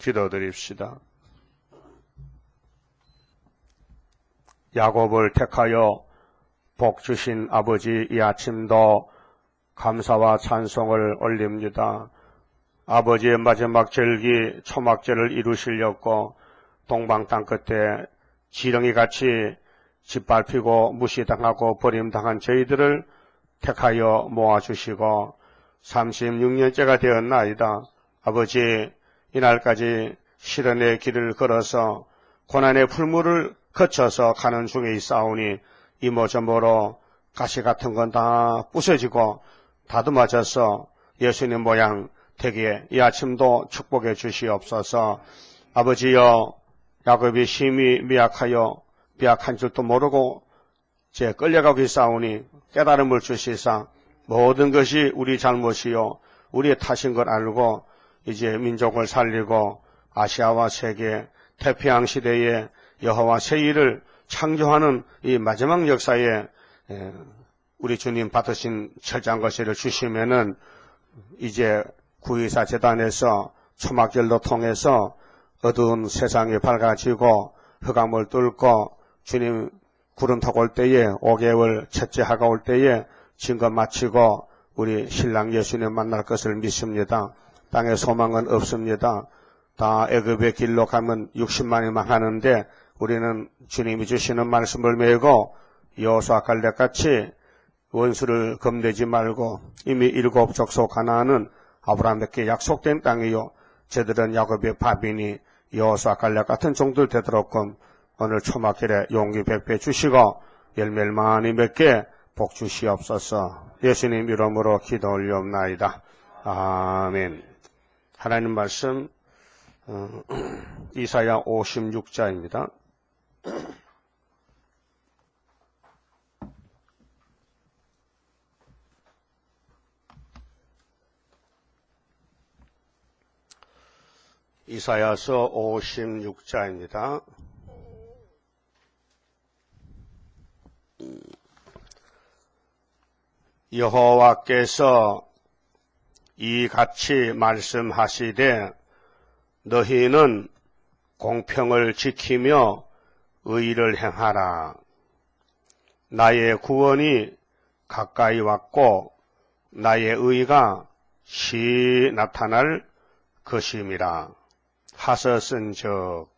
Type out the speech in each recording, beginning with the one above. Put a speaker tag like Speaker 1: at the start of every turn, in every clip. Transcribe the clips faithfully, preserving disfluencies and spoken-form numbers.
Speaker 1: 기도드립시다. 야곱을 택하여 복 주신 아버지, 이 아침도 감사와 찬송을 올립니다. 아버지의 마지막 절기 초막절을 이루시려고 동방 땅끝에 지렁이같이 짓밟히고 무시당하고 버림당한 저희들을 택하여 모아주시고 삼십육 년째가 되었나이다. 아버지, 이날까지 시련의 길을 걸어서 고난의 풀무를 거쳐서 가는 중에 있사오니 이모저모로 가시 같은 건 다 부서지고 다듬어져서 예수님 모양 되게 이 아침도 축복해 주시옵소서. 아버지여, 야곱이 심히 미약하여 미약한 줄도 모르고 제 끌려가고 있사오니 깨달음을 주시사 모든 것이 우리 잘못이요 우리의 탓인 걸 알고 이제 민족을 살리고 아시아와 세계 태평양 시대에 여호와 새 일을 창조하는 이 마지막 역사에 우리 주님 받으신 철저한 것을 주시면은 이제 구이사 재단에서 초막절도 통해서 어두운 세상이 밝아지고 흑암을 뚫고 주님 구름 타고 올 때에 오 개월 첫째 해가 올 때에 증거 마치고 우리 신랑 예수님 만날 것을 믿습니다. 땅에 소망은 없습니다. 다 애굽의 길로 가면 육십만이 망하는데 우리는 주님이 주시는 말씀을 메고 여호수아 갈렙같이 원수를 겁내지 말고 이미 일곱 족속 가나안은 아브라함에게 약속된 땅이요 저들은 야곱의 밥이니 여호수아 갈렙 같은 종들 되도록끔 오늘 초막절에 용기 백배 주시고 열매를 많이 맺게 복 주시옵소서. 예수님 이름으로 기도 올리옵나이다. 아멘. 하나님 말씀 어, 이사야 오십육 장입니다. 이사야서 오십육 장입니다. 여호와께서 이같이 말씀하시되 너희는 공평을 지키며 의를 행하라. 나의 구원이 가까이 왔고 나의 의가 시 나타날 것임이라. 하셨은즉.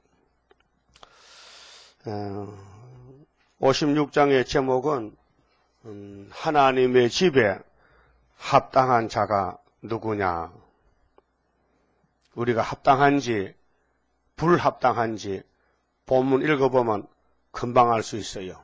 Speaker 1: 오십육 장의 제목은 하나님의 집에 합당한 자가 누구냐. 우리가 합당한지 불합당한지 본문 읽어보면 금방 알 수 있어요.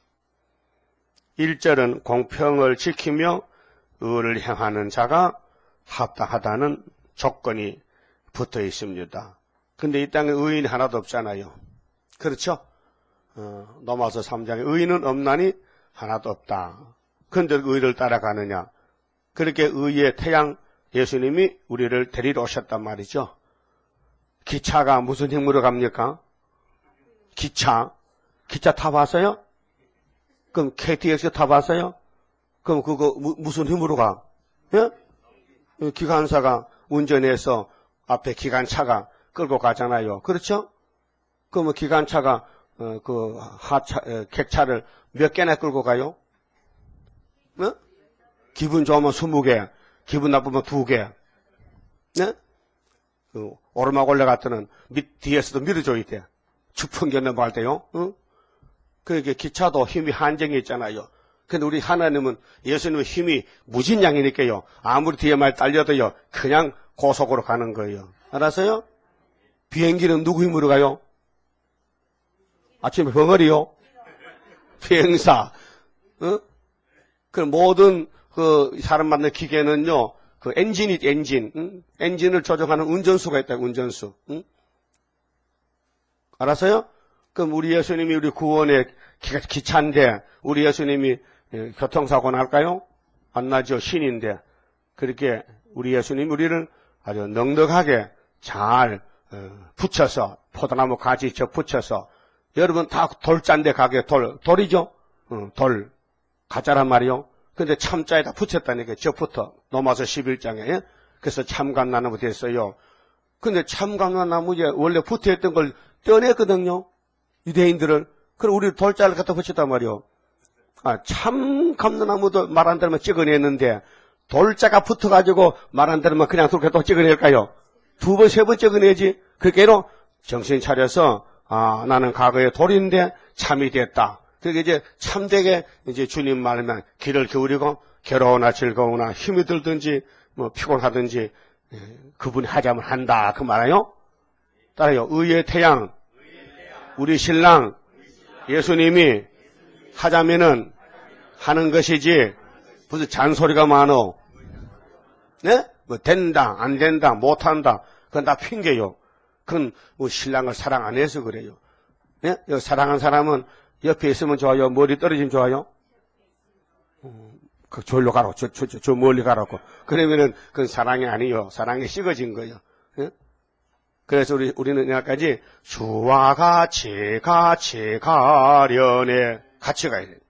Speaker 1: 일 절은 공평을 지키며 의를 행하는 자가 합당하다는 조건이 붙어 있습니다. 근데 이 땅에 의인이 하나도 없잖아요. 그렇죠? 어, 넘어서 삼 장에 의인은 없나니 하나도 없다. 그런데 의를 따라가느냐. 그렇게 의의 태양 예수님이 우리를 데리러 오셨단 말이죠. 기차가 무슨 힘으로 갑니까? 기차. 기차 타봤어요? 그럼 케이티엑스 타봤어요? 그럼 그거 무, 무슨 힘으로 가? 예? 기관사가 운전해서 앞에 기관차가 끌고 가잖아요. 그렇죠? 그러면 기관차가 어, 그 하차, 어, 객차를 몇 개나 끌고 가요? 어? 기분 좋으면 스무 개, 기분 나쁘면 두 개. 네? 그 오르막 올라갔더니 밑 뒤에서도 밀어줘야 돼. 추풍겨 넘어갈 때요. 어? 그게 기차도 힘이 한정이 있잖아요. 근데 우리 하나님은 예수님의 힘이 무진량이니까요. 아무리 뒤에 많이 딸려도요. 그냥 고속으로 가는 거예요. 알았어요? 비행기는 누구 힘으로 가요? 아침에 벙어리요? 비행사. 어? 그 모든 그 사람 만든 기계는요. 그 엔진이 엔진. 응? 엔진을 조정하는 운전수가 있다. 운전수. 응? 알았어요? 그럼 우리 예수님이 우리 구원의 기, 기차인데 우리 예수님이 교통사고 날까요? 안 나죠. 신인데. 그렇게 우리 예수님이 우리를 아주 넉넉하게 잘 어, 붙여서 포도나무 가지 저 붙여서 여러분 다 돌잔데 가게 돌 돌이죠. 어, 돌 가짜란 말이요. 근데 참자에다 붙였다니까 저부터 넘어서 십일 장에 그래서 참감나무 됐어요. 근데 참감람나무에 원래 붙어있던 걸 떼어냈거든요. 유대인들을. 그럼 우리 돌자를 갖다 붙였단 말이요. 아, 참감람나무도 말 안 들으면 찍어냈는데 돌자가 붙어가지고 말 안 들으면 그냥 그렇게 또 찍어낼까요? 두 번, 세 번 찍어내지. 그렇게로 정신 차려서 아, 나는 과거에 돌인데 참이 됐다. 그게 이제 참되게 이제 주님 말만 길을 기울이고 괴로우나 즐거우나 힘이 들든지 뭐 피곤하든지 그분이 하자면 한다. 그 말이에요. 따라요. 의의 태양, 우리 신랑 예수님이 하자면은 하는 것이지 무슨 잔소리가 많어. 네? 뭐 된다, 안 된다, 못한다. 그건 다 핑계요. 그건 뭐 신랑을 사랑 안 해서 그래요. 네? 사랑한 사람은 옆에 있으면 좋아요? 머리 떨어지면 좋아요? 음, 그 절로 가라고, 저, 저, 저, 저 멀리 가라고. 그러면은 그건 사랑이 아니요. 사랑이 식어진 거예요. 네? 그래서 우리, 우리는 여기까지 주와 같이, 같이 가려네. 같이 가야 돼요.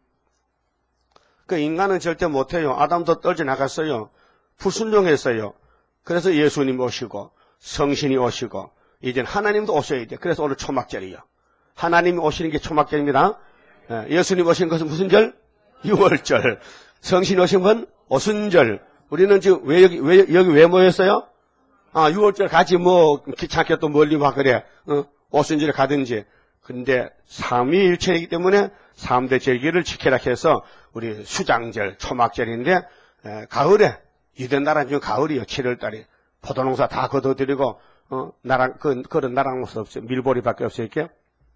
Speaker 1: 그 인간은 절대 못해요. 아담도 떨어져 나갔어요. 불순종했어요. 그래서 예수님 오시고, 성신이 오시고, 이젠 하나님도 오셔야 돼. 그래서 오늘 초막절이요. 하나님이 오시는 게 초막절입니다. 예수님 오신 것은 무슨 절? 유월절. 성신 오신 건 오순절. 우리는 지금 왜 여기, 왜, 여기 왜 모였어요? 아, 유월절 같이 뭐, 귀찮게 또 멀리 와, 그래. 어? 오순절에 가든지. 근데 삼위일체이기 때문에 삼대 절기를 지켜라 해서 우리 수장절, 초막절인데, 에, 가을에, 유대 나라 중 가을이요. 칠월달에. 포도농사 다 거둬들이고, 어, 나랑, 그, 그런 나랑무스 없어요. 밀보리밖에 없어요. 이렇게.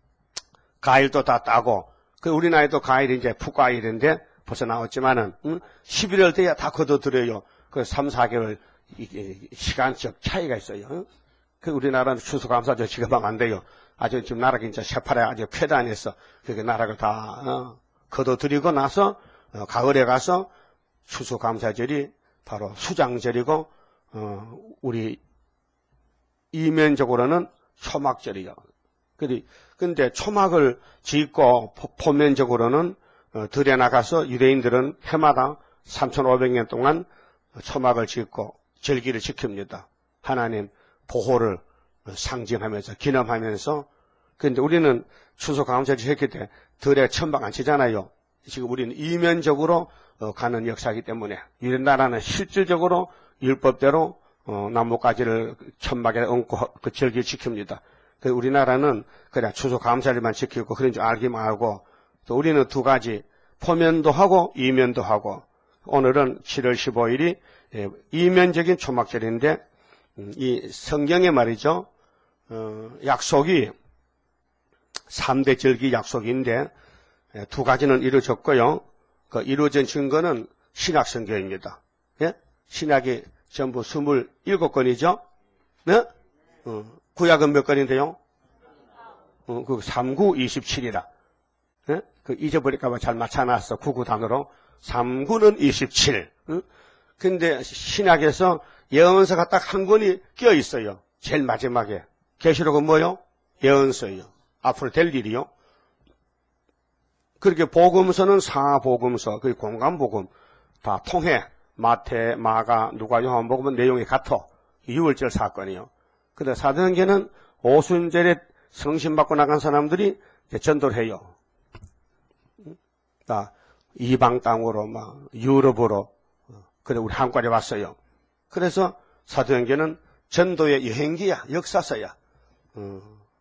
Speaker 1: 과일도 다 따고, 그 우리 나이도 과일이 이제 풋과일인데 벌써 나왔지만은, 응? 십일월 돼야 다 거둬들여요. 그 삼, 사 개월, 이게 시간적 차이가 있어요. 응? 그 우리나라는 추수감사절 지금 막 안 돼요. 아주 지금 나라가 이제 새파래 아주 폐단해서, 그게 나라를 다, 어, 거둬들이고 나서, 어, 가을에 가서 추수감사절이 바로 수장절이고, 어, 우리 이면적으로는 초막절이요. 근데 초막을 짓고 포면적으로는 들에 나가서 유대인들은 해마다 삼천오백 년 동안 초막을 짓고 절기를 지킵니다. 하나님 보호를 상징하면서 기념하면서. 그런데 우리는 추수감사절 했기 때문에 들에 천막 안 치잖아요. 지금 우리는 이면적으로 가는 역사이기 때문에 유대 나라는 실질적으로 율법대로 어, 나뭇가지를 천막에 얹고 그 절기를 지킵니다. 그 우리나라는 그냥 추수감사절만 지키고 그런 줄 알기만 하고, 또 우리는 두 가지 포면도 하고 이면도 하고, 오늘은 칠월 십오일이 예, 이면적인 초막절인데, 음, 이 성경에 말이죠, 어, 약속이 삼대 절기 약속인데 예, 두 가지는 이루어졌고요. 그 이루어진 증거는 신약 성경입니다. 예? 신약이 전부 스물일곱 권이죠? 네? 어, 구약은 몇 권인데요? 어, 그 삼구 이십칠이라. 네? 그 잊어버릴까봐 잘 맞춰놨어. 구구 단어로. 삼구는 이십칠. 응? 근데 신약에서 예언서가 딱 한 권이 껴 있어요. 제일 마지막에. 계시록은 뭐요? 예언서요. 앞으로 될 일이요. 그렇게 복음서는 사복음서, 그 공간복음 다 통해. 마태, 마가, 누가, 요한복음은 내용이 같아. 유월절 사건이요. 근데 사도행전은 오순절에 성신받고 나간 사람들이 전도를 해요. 다 이방 땅으로 막 유럽으로, 그래 우리 한국까지 왔어요. 그래서 사도행전은 전도의 여행기야, 역사서야. 어,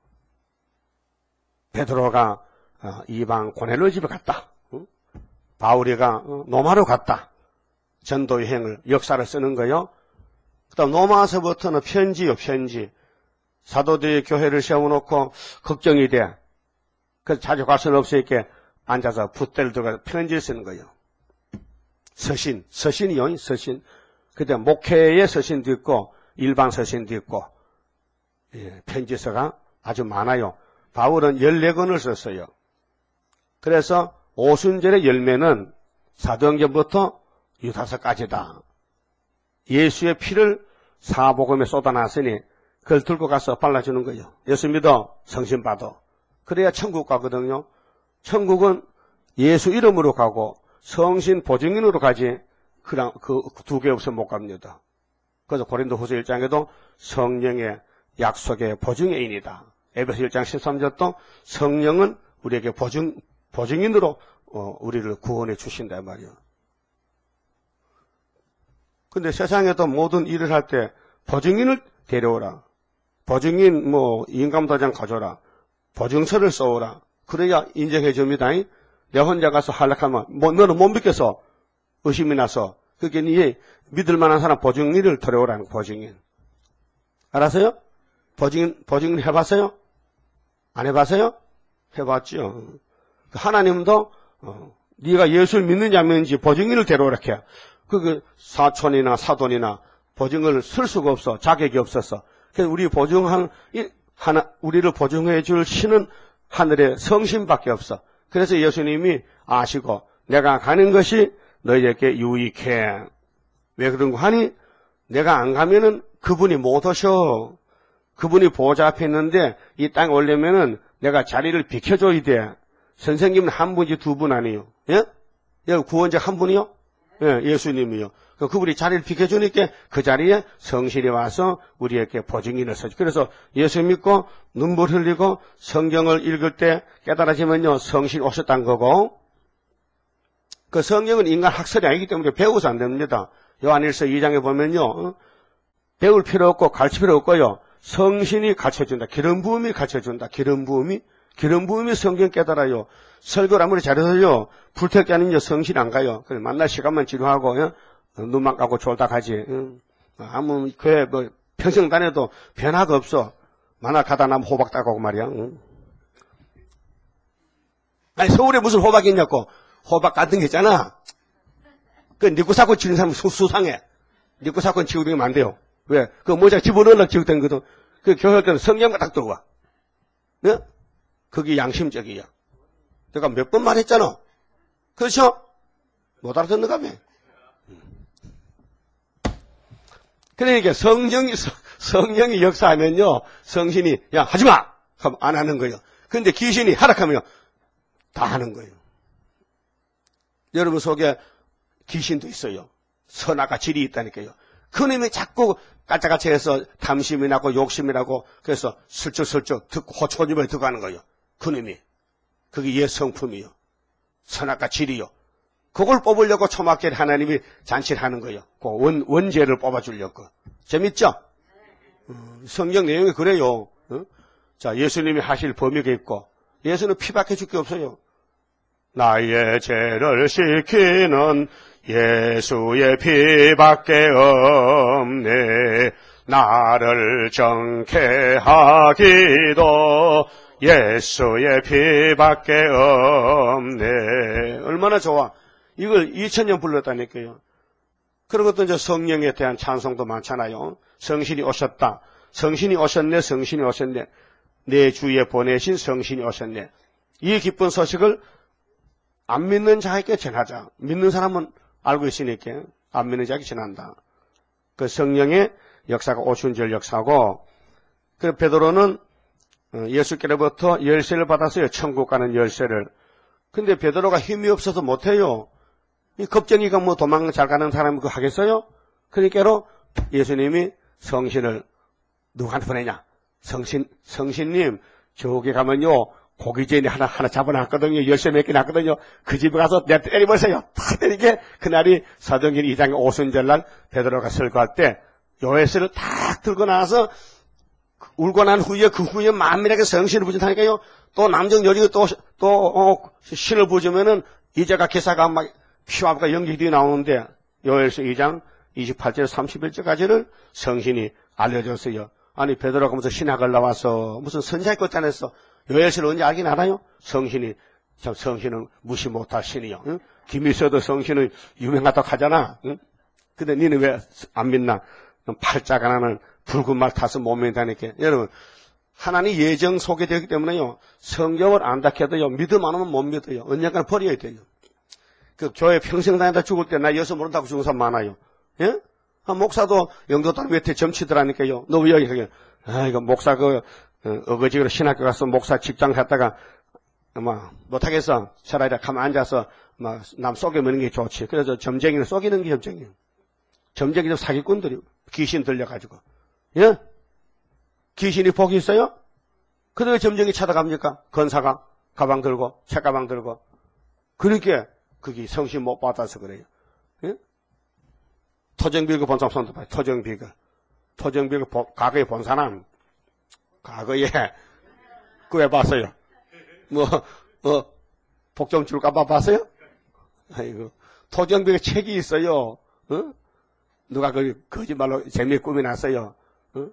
Speaker 1: 베드로가 어, 이방 고넬로 집에 갔다. 어? 바울이가 어, 노마로 갔다. 전도 여행을, 역사를 쓰는 거요. 그 다음 로마서부터는 편지요, 편지. 사도들의 교회를 세워놓고 걱정이 돼. 그래서 자주 갈 수는 없으니까 앉아서 붓대를 들고 편지를 쓰는 거예요. 서신, 서신이요, 서신. 그 다음 목회의 서신도 있고, 일반 서신도 있고, 예, 편지서가 아주 많아요. 바울은 열네 권을 썼어요. 그래서 오순절의 열매는 사도행전부터 유다서까지다. 예수의 피를 사복음에 쏟아놨으니 그걸 들고 가서 발라주는 거예요. 예수 믿어 성신 받아. 그래야 천국 가거든요. 천국은 예수 이름으로 가고 성신 보증인으로 가지 그 두 개 없으면 못 갑니다. 그래서 고린도후서 일 장에도 성령의 약속의 보증인이다. 에베소 일 장 십삼 절도 성령은 우리에게 보증, 보증인으로 어, 우리를 구원해 주신다 말이요. 근데 세상에도 모든 일을 할 때 보증인을 데려오라. 보증인 뭐 인감도장 가져라. 보증서를 써오라. 그래야 인정해 줍니다. 내 혼자 가서 하락하면 뭐, 너는 못 믿겠어. 의심이 나서. 그게 니 믿을 만한 사람 보증인을 데려오라는 보증인. 알았어요? 보증인, 보증인 해봤어요? 안 해봤어요? 해봤죠. 하나님도 어, 네가 예수를 믿느냐 안 믿는지 보증인을 데려오라 해요. 그 사촌이나 사돈이나 보증을 쓸 수가 없어. 자격이 없었어. 그래서 우리 보증한 하나 우리를 보증해 줄 신은 하늘의 성신밖에 없어. 그래서 예수님이 아시고 내가 가는 것이 너희에게 유익해. 왜 그런 거 하니? 내가 안 가면은 그분이 못 오셔. 그분이 보좌 앞에 있는데 이 땅에 오려면은 내가 자리를 비켜줘야 돼. 선생님은 한 분이지 두 분 아니에요. 예? 여기 구원자 한 분이요? 예, 예수님이요. 그분이 자리를 비켜주니까 그 자리에 성신이 와서 우리에게 보증인을 써줘. 그래서 예수 믿고 눈물 흘리고 성경을 읽을 때 깨달아지면요, 성신이 오셨다는 거고, 그 성경은 인간 학설이 아니기 때문에 배워서 안 됩니다. 요한일서 이 장에 보면요, 배울 필요 없고 가르칠 필요 없고요, 성신이 가르쳐준다. 기름 부음이 가르쳐준다. 기름 부음이 기름 부음이 성경 깨달아요. 설교를 아무리 잘해서요, 불탈 게 아니면 성신 안 가요. 그래 만날 시간만 지루하고 어? 눈만 감고 졸다 가지. 응? 아무 교회 뭐 평생 다녀도 변화가 없어. 만날 가다 나면 호박 따가고 말이야. 응? 아니 서울에 무슨 호박이 있냐고. 호박 같은 게 있잖아. 그 니꾸 사건 치는 사람 수, 수상해. 니꾸 사건 치고 다니면 안 돼요. 왜? 그 모자 집어넣으려고 치고 다니거든. 그 교회 할 때는 성경과 딱 들어와. 네? 그게 양심적이야. 내가 몇 번 말했잖아. 그렇죠? 못 알아듣는가 봐. 그러니까 성령이, 성령이 역사하면요, 성신이, 야, 하지 마! 하면 안 하는 거예요. 근데 귀신이 하락하면요, 다 하는 거예요. 여러분 속에 귀신도 있어요. 선악과 질이 있다니까요. 그놈이 자꾸 까짜까짜 해서 탐심이 나고 욕심이 나고, 그래서 슬쩍슬쩍 듣고 호초집에 들어가는 거예요. 그놈이. 그게 옛 성품이요. 선악과 질이요. 그걸 뽑으려고 초막절에 하나님이 잔치를 하는 거예요. 그 원, 원죄를 뽑아주려고. 재밌죠? 음, 성경 내용이 그래요. 어? 자, 예수님이 하실 범위가 있고, 예수는 피밖에 줄 게 없어요. 나의 죄를 씻기는 예수의 피밖에 없네. 나를 정케 하기도 예수의 피밖에 없네. 얼마나 좋아. 이걸 이천 년 불렀다니까요. 그런 것도 이제 성령에 대한 찬송도 많잖아요. 성신이 오셨다. 성신이 오셨네, 성신이 오셨네. 내 주에 보내신 성신이 오셨네. 이 기쁜 소식을 안 믿는 자에게 전하자. 믿는 사람은 알고 있으니까 안 믿는 자에게 전한다. 그 성령의 역사가 오순절 역사고, 그 베드로는 예수께로부터 열쇠를 받았어요. 천국 가는 열쇠를. 근데 베드로가 힘이 없어서 못해요. 이 겁쟁이가 뭐 도망 잘 가는 사람이 그거 하겠어요? 그러니까로 예수님이 성신을 누구한테 보내냐? 성신, 성신님, 저기 가면요, 고기전이 하나, 하나 잡아놨거든요. 열쇠 몇 개 놨거든요. 그 집에 가서 내가 때려보세요. 다 때리게, 그날이 사도행전 이 장의 오순절날 베드로가 설교할 때, 열쇠를 딱 들고 나와서, 울고 난 후에, 그 후에 만민에게 성신을 부준다니까요. 또 남정 여리고 또, 또, 어, 신을 부주면은, 이제가 기사가 막, 피와가 연기들이 나오는데, 요엘서 이 장 이십팔 절 삼십일 절까지는 성신이 알려줬어요. 아니, 베드로가 무슨 신학을 나와서, 무슨 선자의 것 짜냈어. 요엘서를 언제 알긴 알아요? 성신이, 참, 성신은 무시 못할 신이요. 응? 김일서도 성신은 유명하다고 하잖아. 응? 근데 니는 왜 안 믿나? 팔짝 하나는 붉은 말 타서 못 믿다니까. 여러분, 하나님 예정 소개되기 때문에요. 성경을 안다 해도요, 믿음 안 하면 못 믿어요. 언젠가는 버려야 돼요. 그 교회 평생 다니다 죽을 때 나 예수 모른다고 죽은 사람 많아요. 예? 아, 목사도 영도단 외태 점치더라니까요. 너 왜 여기 가게? 아, 이거 목사 그, 어, 어거지로 신학교 가서 목사 직장 갔다가, 뭐, 못하겠어. 차라리 가만 앉아서, 막, 남 속여먹는 게 좋지. 그래서 점쟁이는 속이는 게 점쟁이에요. 점쟁이도 사기꾼들이 귀신 들려가지고. 예? 귀신이 복이 있어요? 근데 왜 점쟁이 찾아갑니까? 건사가 가방 들고 책가방 들고. 그러니까 그게 성신 못 받아서 그래요. 예? 토정비거 본 사람 손도 봐요. 토정비거. 토정비거 과거에 본 사람 과거에 그왜 봤어요? 뭐, 어, 복 좀 줄까봐 봤어요? 아이고, 토정비거 책이 있어요. 어? 누가 그 거짓말로 재미에 꾸며놨어요. 어?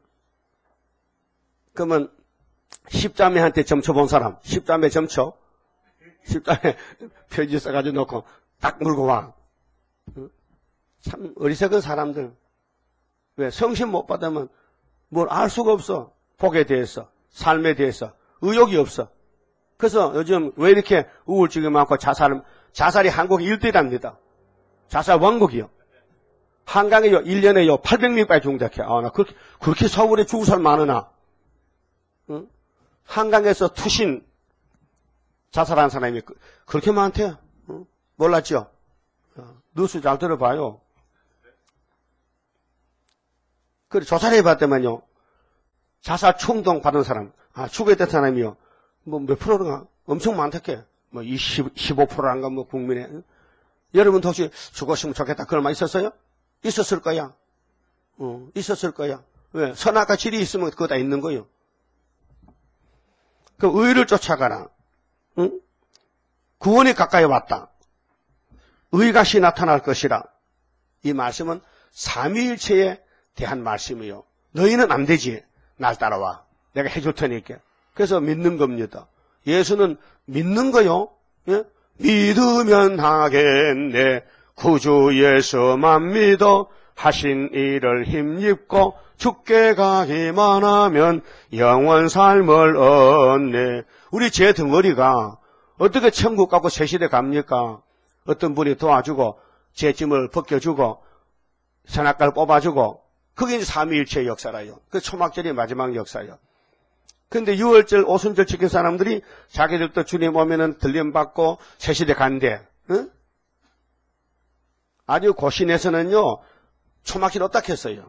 Speaker 1: 그러면 십자매한테 점쳐본 사람, 십자매 점쳐, 십자매 표지 써가지고 놓고 딱 물고 와. 어? 참 어리석은 사람들. 왜 성신 못 받으면 뭘 알 수가 없어. 복에 대해서, 삶에 대해서 의욕이 없어. 그래서 요즘 왜 이렇게 우울증이 많고 자살, 자살이 한국이 일 등이랍니다. 자살 왕국이요. 한강에요, 일 년에요, 팔백 명까지 중작해. 아, 나 그렇게, 그렇게 서울에 죽을 사람 많으나. 응? 한강에서 투신 자살한 사람이 그, 그렇게 많대요. 응? 몰랐죠? 어, 뉴스 잘 들어봐요. 그래, 조사를 해봤더만요. 자살 충동 받은 사람, 아, 죽었던 사람이요. 뭐 몇 프로가 엄청 많다게. 뭐 이십, 십오 퍼센트란가 뭐 국민의. 응? 여러분도 혹시 죽었으면 좋겠다. 그런 말 있었어요? 있었을 거야. 어, 있었을 거야. 왜? 선악과 질이 있으면 그거 다 있는 거예요. 그 의를 쫓아가라. 응? 구원이 가까이 왔다. 의같이 나타날 것이라. 이 말씀은 삼위일체에 대한 말씀이요. 너희는 안 되지. 날 따라와. 내가 해줄 테니까. 그래서 믿는 겁니다. 예수는 믿는 거요. 예? 믿으면 하겠네. 구주 예수만 믿어 하신 일을 힘입고 죽게 가기만 하면 영원 삶을 얻네. 우리 제 덩어리가 어떻게 천국 가고 새 시대 갑니까? 어떤 분이 도와주고 제 짐을 벗겨주고 선악과를 뽑아주고 그게 이제 삼위일체의 역사라요. 그 초막절이 마지막 역사요. 근데 유월절 오순절 지킨 사람들이 자기들도 주님 오면은 들림받고 새 시대 간대. 응? 아주 고신에서는요, 초막절 없다 했어요.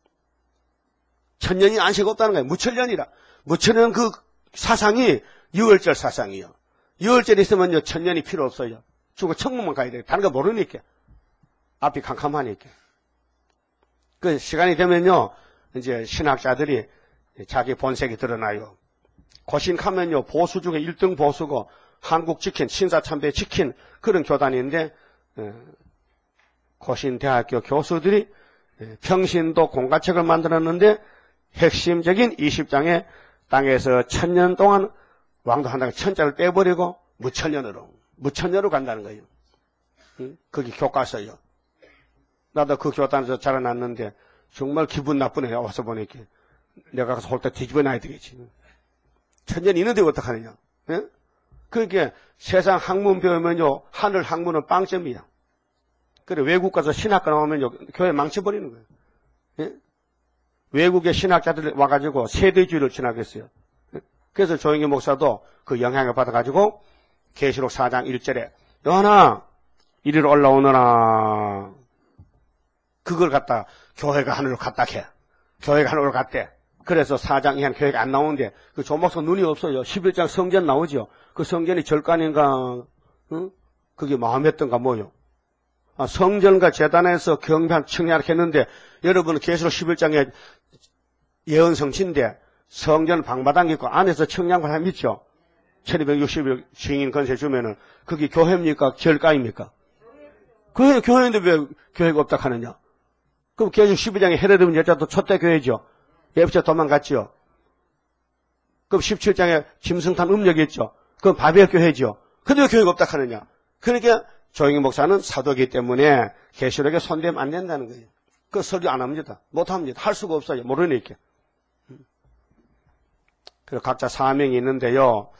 Speaker 1: 천년이 안식 없다는 거예요. 무천년이라. 무천년 그 사상이 유월절 사상이요. 유월절이 있으면요, 천년이 필요 없어요. 죽어 천국만 가야 돼요. 다른 거 모르니까. 앞이 캄캄하니까. 그 시간이 되면요, 이제 신학자들이 자기 본색이 드러나요. 고신 가면요, 보수 중에 일 등 보수고, 한국 지킨, 신사참배 지킨 그런 교단인데, 고신대학교 교수들이 평신도 공가책을 만들었는데 핵심적인 이십 장에 땅에서 천년 동안 왕도한다고 천자를 떼버리고 무천년으로 무천년으로 간다는 거예요. 응? 그게 교과서예요. 나도 그 교단에서 자라났는데 정말 기분 나쁘네요. 와서 보니까 내가 가서 홀 때 뒤집어 놔야 되겠지. 천년 있는데 어떡하느냐. 응? 그러니까 세상 학문 배우면요, 하늘 학문은 빵점이야. 그래, 외국 가서 신학과 나오면 교회 망쳐버리는 거예요. 예? 외국의 신학자들 와가지고 세대주의를 진학했어요. 예? 그래서 조영기 목사도 그 영향을 받아가지고 계시록 사 장 일 절에 여하나 이리로 올라오너라. 그걸 갖다 교회가 하늘로 갔다 해. 교회가 하늘로 갔대. 그래서 사 장 이하는 교회가 안 나오는데 그 조 목사 눈이 없어요. 십일 장 성전 나오죠. 그 성전이 절간인가, 응? 그게 마음했던가 뭐요. 아, 성전과 제단에서 경배한 청약을 했는데 여러분은 계시록 십일 장에 예언성신인데 성전 방마당이 있고 안에서 청량을 하면 있죠. 천이백육십 일 증인 건세 주면은 그게 교회입니까? 절가입니까? 그 교회인데 왜 교회가 없다 하느냐? 그럼 계시록 십일 장에 헤로드 여자도 초대 교회죠. 예부터 도망갔죠. 그럼 십칠 장에 짐승탄 음력이 있죠. 그럼 바벨 교회죠. 근데 왜 교회가 없다 하느냐? 그러니까 조영기 목사는 사도이기 때문에 계시록에 손대면 안 된다는 거예요. 그 설교 안 합니다. 못 합니다. 할 수가 없어요. 모르니까. 그리고 각자 사명이 있는데요.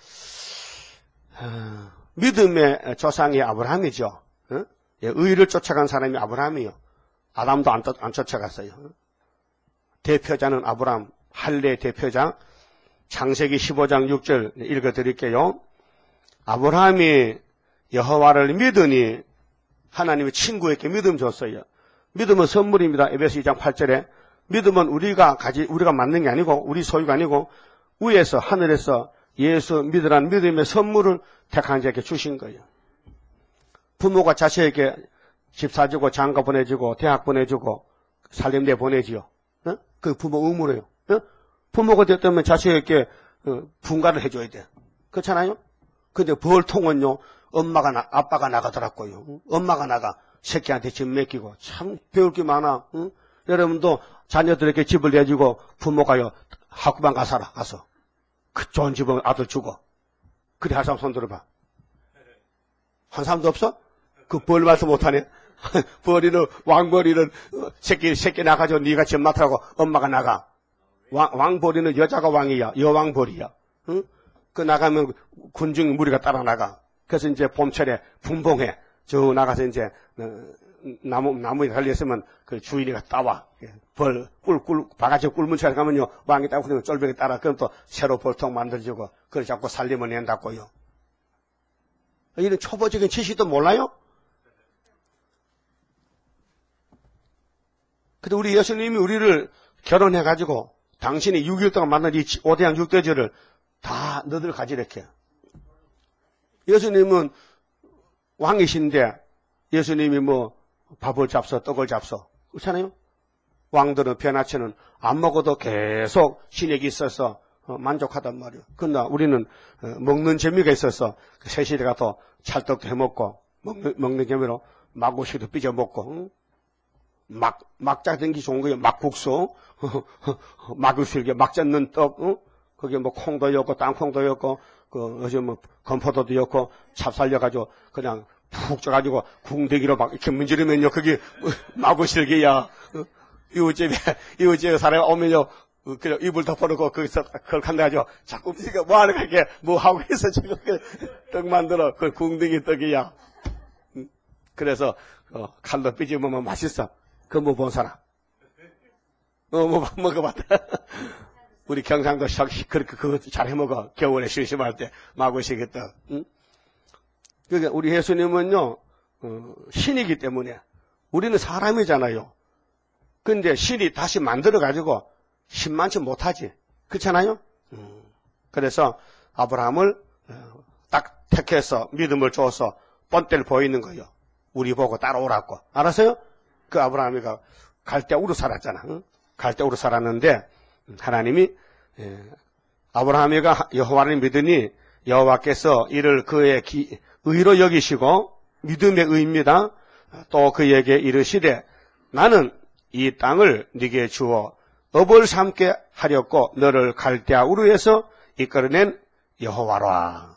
Speaker 1: 믿음의 조상이 아브라함이죠. 의를 쫓아간 사람이 아브라함이요. 아담도 안, 안 쫓아갔어요. 대표자는 아브라함, 할례 대표자. 창세기 십오 장 육 절 읽어드릴게요. 아브라함이 여호와를 믿으니 하나님의 친구에게 믿음 줬어요. 믿음은 선물입니다. 에베소 이 장 팔 절에 믿음은 우리가 가지, 우리가 만든 게 아니고, 우리 소유가 아니고, 위에서, 하늘에서 예수 믿으라는 믿음의 선물을 택한 자에게 주신 거예요. 부모가 자식에게 집 사주고, 장가 보내주고, 대학 보내주고, 살림대 보내지요. 어? 그 부모 의무래요. 어? 부모가 됐다면 자식에게 어, 분가를 해줘야 돼. 그렇잖아요? 근데 벌통은요, 엄마가, 나, 아빠가 나가더라고요. 응? 엄마가 나가. 새끼한테 집 맡기고. 참 배울 게 많아. 응? 여러분도 자녀들에게 집을 내주고 부모가요, 학교만 가서라, 가서. 그 좋은 집은 아들 주고. 그래, 한 사람 손 들어봐. 한 사람도 없어? 그 벌 말씀 못하네. 벌이는, 왕벌이는 새끼, 새끼 나가죠. 네가 집 맡으라고 엄마가 나가. 왕, 왕벌이는 여자가 왕이야. 여왕벌이야. 응? 그 나가면 군중 무리가 따라 나가. 그래서 이제 봄철에 분봉해. 저 나가서 이제, 어, 나무, 나무에 달려있으면 그 주인이가 따와. 벌, 꿀, 꿀, 바가지 꿀문철에 가면요. 왕이 따고 그러면 쫄병이 따라. 그럼 또 새로 벌통 만들어주고. 그걸 자꾸 살림을 낸다고요. 이런 초보적인 지식도 몰라요? 근데 우리 예수님이 우리를 결혼해가지고 당신이 육 일 동안 만난 이 오대양 육대절을 다 너들 가지렇게. 예수님은 왕이신데 예수님이 뭐 밥을 잡숴 떡을 잡숴. 그렇잖아요? 왕들은 변화체는 안 먹어도 계속 신약이 있어서 만족하단 말이에요. 그러나 우리는 먹는 재미가 있어서 세시대 가서 찰떡도 해먹고 먹는, 먹는 재미로 막고식도 삐져먹고 응? 막, 막자 든기 좋은 거예요. 막국수, 막을슬게, 막 젓는 떡, 응? 거기에 뭐 콩도 였고, 땅콩도 였고, 그, 어제 뭐, 건포도도 였고, 찹쌀려가지고, 그냥 푹 쪄가지고, 궁대기로 막 이렇게 문지르면요, 거기, 막을슬게야. 이웃집에, 이웃집에 사람이 오면요, 그냥 이불 덮어놓고, 거기서 그걸 간다가지고, 자꾸 우리가 뭐 하는 거야, 뭐 하고 있어, 지금. 떡 만들어. 그 궁대기 떡이야. 그래서, 어, 칼로 삐집으면 맛있어. 그거 뭐 본 사람? 어, 뭐, 먹어봤다. 우리 경상도 식, 그렇게 그거 잘 해먹어. 겨울에 심심할 때, 마구시겠다. 응? 그러니까 우리 예수님은요, 어, 신이기 때문에, 우리는 사람이잖아요. 근데 신이 다시 만들어가지고, 신만치 못하지. 그렇잖아요? 음. 그래서, 아브라함을, 어, 딱 택해서 믿음을 줘서, 뻔때를 보이는 거예요. 우리 보고 따라오라고. 알았어요? 그 아브라함이가 갈대우로 살았잖아. 응? 갈대우로 살았는데 하나님이 예, 아브라함이가 여호와를 믿으니 여호와께서 이를 그의 기, 의로 여기시고 믿음의 의입니다. 또 그에게 이르시되 나는 이 땅을 네게 주어 업을 삼게 하렸고 너를 갈대아 우르에서 이끌어낸 여호와라.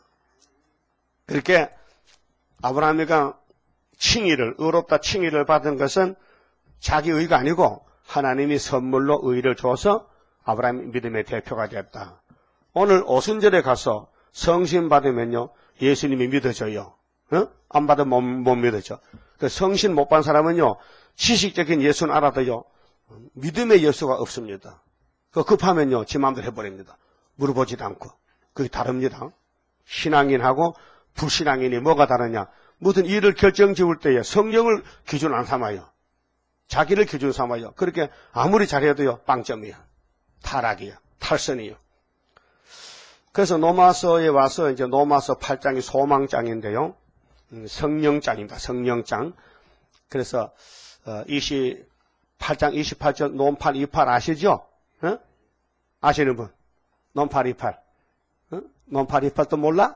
Speaker 1: 그렇게 아브라함이가 칭의를, 의롭다 칭의를 받은 것은 자기 의가 아니고 하나님이 선물로 의를 줘서 아브라함 믿음의 대표가 됐다. 오늘 오순절에 가서 성신 받으면요, 예수님이 믿어져요. 어? 안 받으면 못, 못 믿어져. 그 성신 못 받은 사람은요, 지식적인 예수는 알아도요, 믿음의 예수가 없습니다. 그 급하면요, 지 마음대로 해버립니다. 물어보지도 않고. 그게 다릅니다. 신앙인하고 불신앙인이 뭐가 다르냐? 무슨 일을 결정 지을 때에 성령을 기준 안 삼아요. 자기를 기준 삼아요. 그렇게 아무리 잘해도요, 빵점이야. 타락이야. 탈선이요. 그래서 로마서에 와서 이제 로마서 팔 장이 소망장인데요. 성령장입니다. 성령장. 그래서 이십팔 장 이십팔 절 논팔 이팔 아시죠? 어? 아시는 분? 논팔 이팔. 어? 논팔 이팔 또 몰라?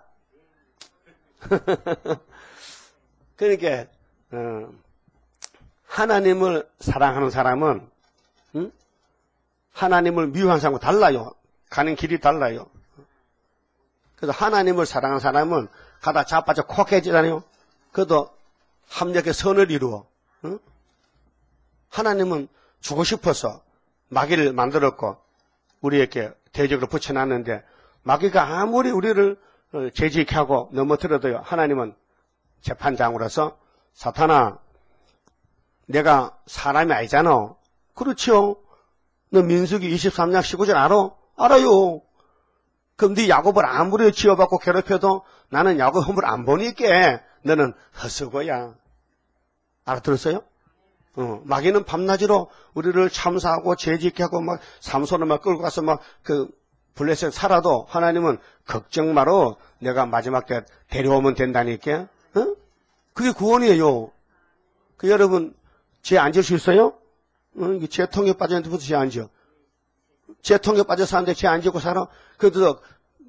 Speaker 1: 그러니까 어, 하나님을 사랑하는 사람은 응? 하나님을 미워하는 사람과 달라요. 가는 길이 달라요. 그래서 하나님을 사랑하는 사람은 가다 자빠져 콕 해지잖아요. 그래도 합력의 선을 이루어. 응? 하나님은 주고 싶어서 마귀를 만들었고 우리에게 대적으로 붙여놨는데 마귀가 아무리 우리를 재직케 하고 넘어뜨려도요. 하나님은 재판장으로서 사탄아 내가 사람이 아니잖아. 그렇죠. 너 민수기 이십삼 장 십오 절 알아? 알아요. 그럼 네 야곱을 아무리 지어받고 괴롭혀도 나는 야곱 흠을 안 보니까 너는 헛수고야. 알아들었어요? 어, 마귀는 밤낮으로 우리를 참사하고 죄짓게 하고 막 삼손을 막 끌고 가서 막 그 블레셋 살아도 하나님은 걱정 마라. 내가 마지막 때 데려오면 된다니까. 어? 그게 구원이에요. 그 여러분 죄 안 지을 수 있어요? 어, 죄 통에 빠졌는데부터 죄 안 지어. 죄 통에 빠져 사는데 죄 안 지고 살아? 그래도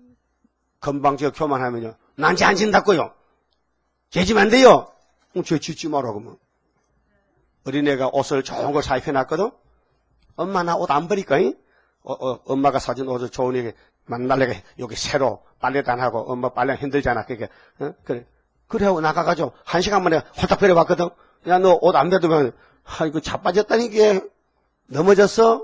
Speaker 1: 건방지게 교만하면요. 난 죄 안 진다고요. 죄 지면 안 돼요. 그럼 죄 짓지 마라 그러면. 어린애가 옷을 좋은 걸 사입혀놨거든? 엄마 나 옷 안 버릴까? 어, 어, 엄마가 사준 옷을 좋으니 만날래가 여기 새로 빨래도 안 하고 엄마 빨래 힘들잖아. 그게 어? 그래. 그래 하고 나가가지고 한 시간 만에 홀딱 버려봤거든? 야, 너 옷 안 벗으면 아이고 자빠졌다니까. 넘어졌어?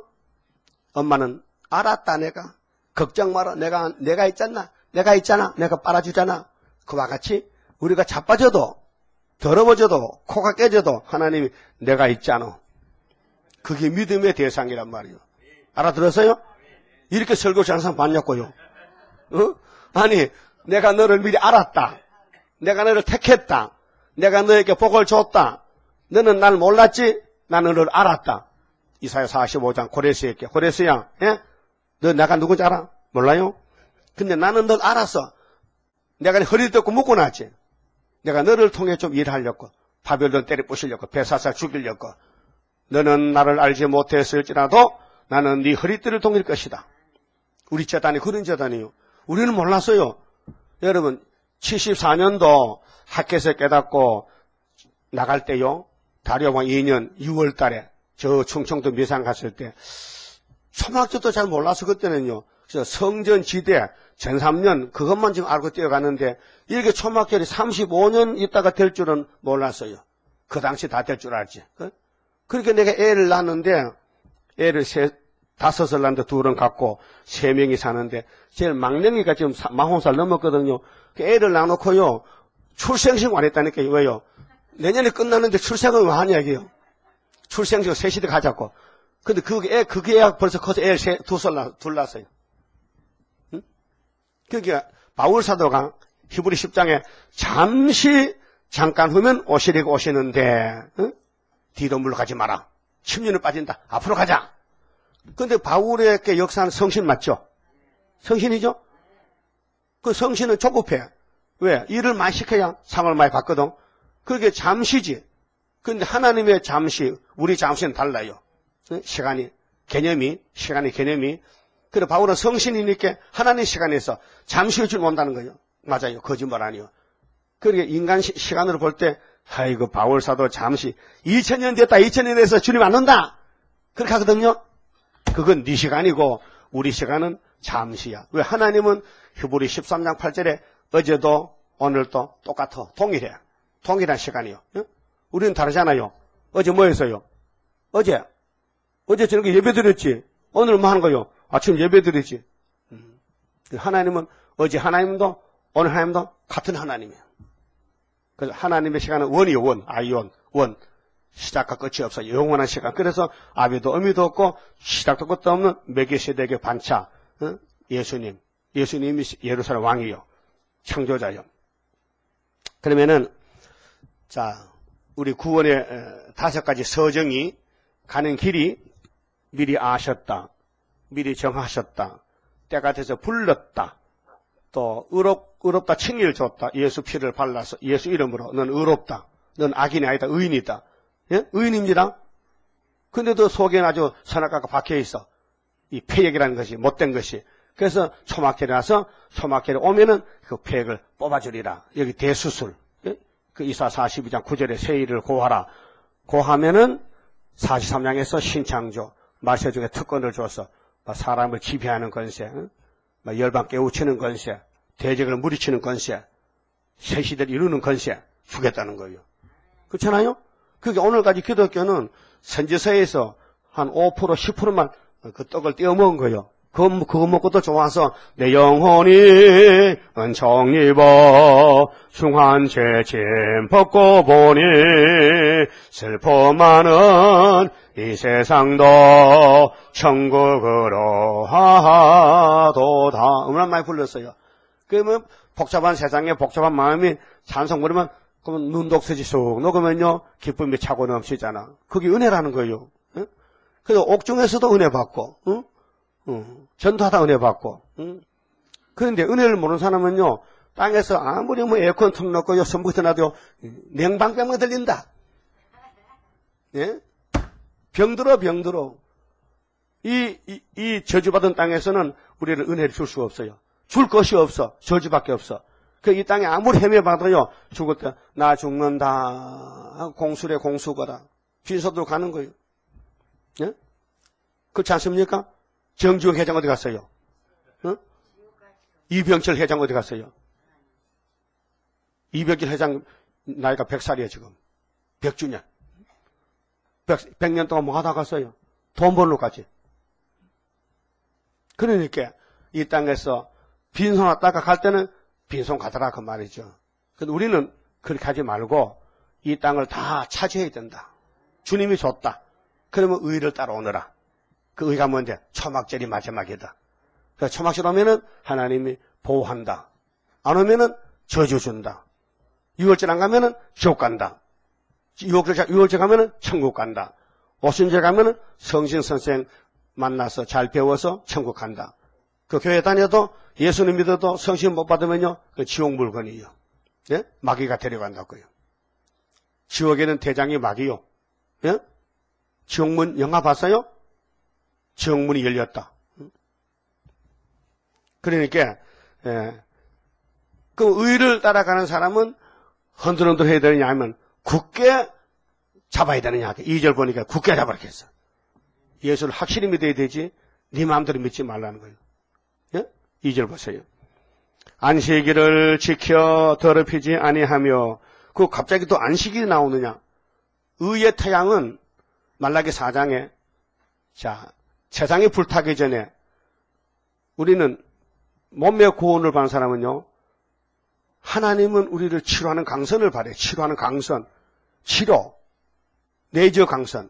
Speaker 1: 엄마는 알았다 내가. 걱정 마라. 내가 내가 있잖아. 내가 있잖아. 내가 빨아주잖아. 그와 같이 우리가 자빠져도 더러워져도 코가 깨져도 하나님이 내가 있잖아. 그게 믿음의 대상이란 말이에요. 알아들었어요? 이렇게 설교시 항상 봤냐고요. 어? 아니 내가 너를 미리 알았다. 내가 너를 택했다. 내가 너에게 복을 줬다. 너는 날 몰랐지? 나는 너를 알았다. 이사야 사십오 장 고레스에게 고레스야, 예? 너 내가 누군지 알아? 몰라요? 근데 나는 널 알았어. 내가 허리 뜯고 묶고 놨지. 내가 너를 통해 좀 일하려고, 바벨론 때려 부시려고, 베사사 죽이려고. 너는 나를 알지 못했을지라도 나는 네 허리띠를 동일 것이다. 우리 재단이 그런 재단이요. 우리는 몰랐어요. 여러분 칠십사 년도 학교에서 깨닫고 나갈 때요. 다리오왕 이 년 유월 달에 저 충청도 미산 갔을 때 초등학교도 잘 몰라서 그때는요. 성전지대 전삼 년 그것만 지금 알고 뛰어가는데 이렇게 초막절이 삼십오 년 있다가 될 줄은 몰랐어요. 그 당시 다 될 줄 알지. 그러니까 내가 애를 낳았는데 애를 세, 다섯을 낳는데 둘은 갖고 세 명이 사는데 제일 막내기가 지금 마흔 살 넘었거든요. 애를 낳아놓고요. 출생식 안 했다니까요. 왜요? 내년에 끝나는데 출생을 왜 하냐 이게요. 출생식 세 시대 가자고. 근데 그 애, 그게 애 벌써 커서 애 세, 두 살, 둘 낳았어요. 응? 그게 바울 사도가 히브리 십 장에 잠시 잠깐 후면 오시리고 오시는데, 응? 뒤로 물러가지 마라. 십 년을 빠진다. 앞으로 가자. 근데 바울의 역사는 성신 맞죠? 성신이죠? 그 성신은 조급해. 왜? 일을 많이 시켜야 상을 많이 받거든. 그게 잠시지. 근데 하나님의 잠시, 우리 잠시는 달라요. 시간이, 개념이, 시간의 개념이. 그래, 바울은 성신이니까 하나님 시간에서 잠시 줄 못한다는 거예요. 맞아요. 거짓말 아니요. 그러니까 인간 시, 시간으로 볼 때, 아이고, 바울 사도 잠시, 이천 년 됐다, 이천 년 돼서 주님 안 온다! 그렇게 하거든요. 그건 네 시간이고, 우리 시간은 잠시야. 왜? 하나님은 히브리 십삼 장 팔 절에 어제도 오늘도 똑같아. 동일해. 동일한 시간이요. 응? 우리는 다르잖아요. 어제 뭐 했어요? 어제. 어제 저녁에 예배 드렸지. 오늘 뭐 하는 거요? 아침 예배 드렸지. 음. 하나님은 어제 하나님도 오늘 하나님도 같은 하나님이에요. 그래서 하나님의 시간은 원이요. 원. 아이온. 원. 시작과 끝이 없어요. 영원한 시간. 그래서 아비도 어미도 없고 시작도 끝도 없는 멜기세덱의 반차. 응? 예수님. 예수님이 예루살렘 왕이요. 창조자요. 그러면은 자 우리 구원의 다섯 가지 서정이 가는 길이 미리 아셨다. 미리 정하셨다. 때가 돼서 불렀다. 또 의롭, 의롭다 칭의를 줬다. 예수 피를 발라서 예수 이름으로 넌 의롭다. 넌 악인이 아니다. 의인이다. 예? 의인입니다. 근데도 속에는 아주 선악과가 박혀있어. 이 폐역이라는 것이 못된 것이. 그래서 초막절에 와서 초막절에 오면은 그 폐역을 뽑아주리라. 여기 대수술. 예? 그 이사 사십이 장 구 절에 세일을 고하라. 고하면은 사십삼 장에서 신창조. 말세 중에 특권을 줘서 사람을 지배하는 권세. 열방 깨우치는 권세. 대적을 무리치는 권세. 새 시대를 이루는 권세. 주겠다는 거예요. 그렇잖아요? 그게 오늘까지 기독교는 선지서에서 한 오 퍼센트 십 퍼센트만 그 떡을 떼어먹은 거예요. 그거, 그거 먹고도 좋아서 내 영혼이 은총 입어 숭한 죄짐 벗고 보니 슬퍼 많은 이 세상도 천국으로 하도다. 얼마나 많이 불렀어요. 그러면 복잡한 세상에 복잡한 마음이 찬송 부르면 그러면 눈독서지 쏙 녹으면요, 기쁨이 차고 넘치잖아. 그게 은혜라는 거예요. 응? 그래서 옥중에서도 은혜 받고, 응? 응. 전도하다 은혜 받고, 응? 그런데 은혜를 모르는 사람은요, 땅에서 아무리 뭐 에어컨 틈 넣고 선부터 놔도 냉방병에 들린다. 예? 병들어, 병들어. 이, 이, 이 저주받은 땅에서는 우리를 은혜를 줄 수 없어요. 줄 것이 없어. 저주밖에 없어. 그 이 땅에 아무리 헤매봐도요, 죽을 때, 나 죽는다. 공수래 공수거라. 빈소도 가는 거예요. 예? 그렇지 않습니까? 정주영 회장 어디 갔어요? 어? 이병철 회장 어디 갔어요? 이병철 회장 나이가 백 살이에요, 지금. 백 주년. 백 년 동안 뭐 하다 갔어요? 돈 벌러 가지. 그러니까 이 땅에서 빈손 왔다가 갈 때는 빈손 가더라 그 말이죠. 근데 우리는 그렇게 하지 말고 이 땅을 다 차지해야 된다. 주님이 줬다. 그러면 의를 따라오너라. 그 의가 뭔데? 초막절이 마지막이다. 그 초막절 오면은 하나님이 보호한다. 안 오면은 저주 준다. 유월절 안 가면은 지옥 간다. 유월절, 유월절 가면은 천국 간다. 오순절 가면은 성신 선생 만나서 잘 배워서 천국 간다. 그 교회 다녀도 예수님 믿어도 성신 못 받으면요, 그 지옥 물건이에요. 예? 마귀가 데려간다고요. 지옥에는 대장이 마귀요. 예? 지옥문 영화 봤어요? 지옥문이 열렸다. 그러니까, 예. 그 의를 따라가는 사람은 흔들흔들 해야 되느냐 하면 굳게 잡아야 되느냐. 이 절 보니까 굳게 잡아야겠어. 예수를 확실히 믿어야 되지, 네 마음대로 믿지 말라는 거예요. 예? 이 절 보세요. 안식일을 지켜 더럽히지 아니하며, 그 갑자기 또 안식일이 나오느냐. 의의 태양은 말라기 사 장에, 자, 세상이 불타기 전에 우리는 몸의 구원을 받는 사람은요, 하나님은 우리를 치료하는 강선을 바래. 치료하는 강선. 치료. 내저 강선.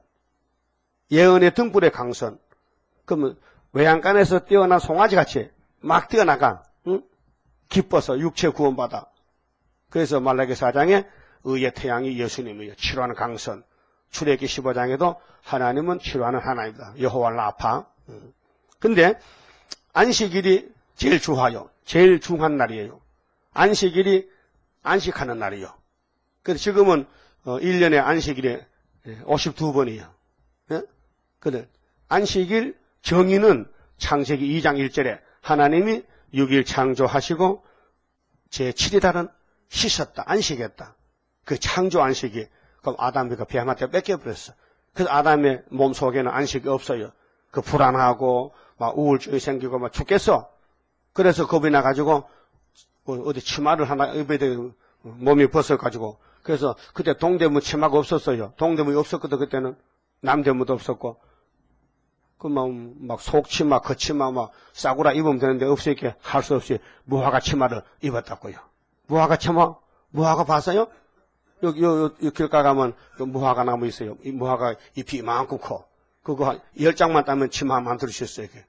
Speaker 1: 예언의 등불의 강선. 그러면 외양간에서 뛰어난 송아지 같이 막 뛰어나가. 응? 기뻐서 육체 구원받아. 그래서 말라기 사 장에 의의 태양이 예수님이에요. 치료하는 강선. 출애굽기 십오 장에도 하나님은 치료하는 하나님이다. 여호와 라파. 근데 안식일이 제일 좋아요. 제일 중요한 날이에요. 안식일이 안식하는 날이요. 그래서 지금은 일 년에 안식일이 오십이 번이에요. 예? 근데 안식일 정의는 창세기 이 장 일 절에 하나님이 육 일 창조하시고 제칠 일날은 쉬셨다. 안식했다. 그 창조 안식이. 그럼 아담이 그 뱀한테 뺏겨버렸어. 그래서 아담의 몸 속에는 안식이 없어요. 그 불안하고 막 우울증이 생기고 막 죽겠어. 그래서 겁이 나가지고 어디 치마를 하나 입어야 돼. 몸이 벗어가지고. 그래서 그때 동대문 치마가 없었어요. 동대문이 없었거든. 그때는 남대문도 없었고. 그 막 막 속치마, 겉치마 막 싸구라 입으면 되는데 없으니까 할 수 없이 무화과 치마를 입었다고요. 무화과 치마? 무화과 봤어요? 여기, 여기, 여기 길가 가면 무화과 나무 있어요. 이 무화과 잎이 이만큼 커. 그거 한 열 장만 따면 치마 만들 수 있어요. 이렇게.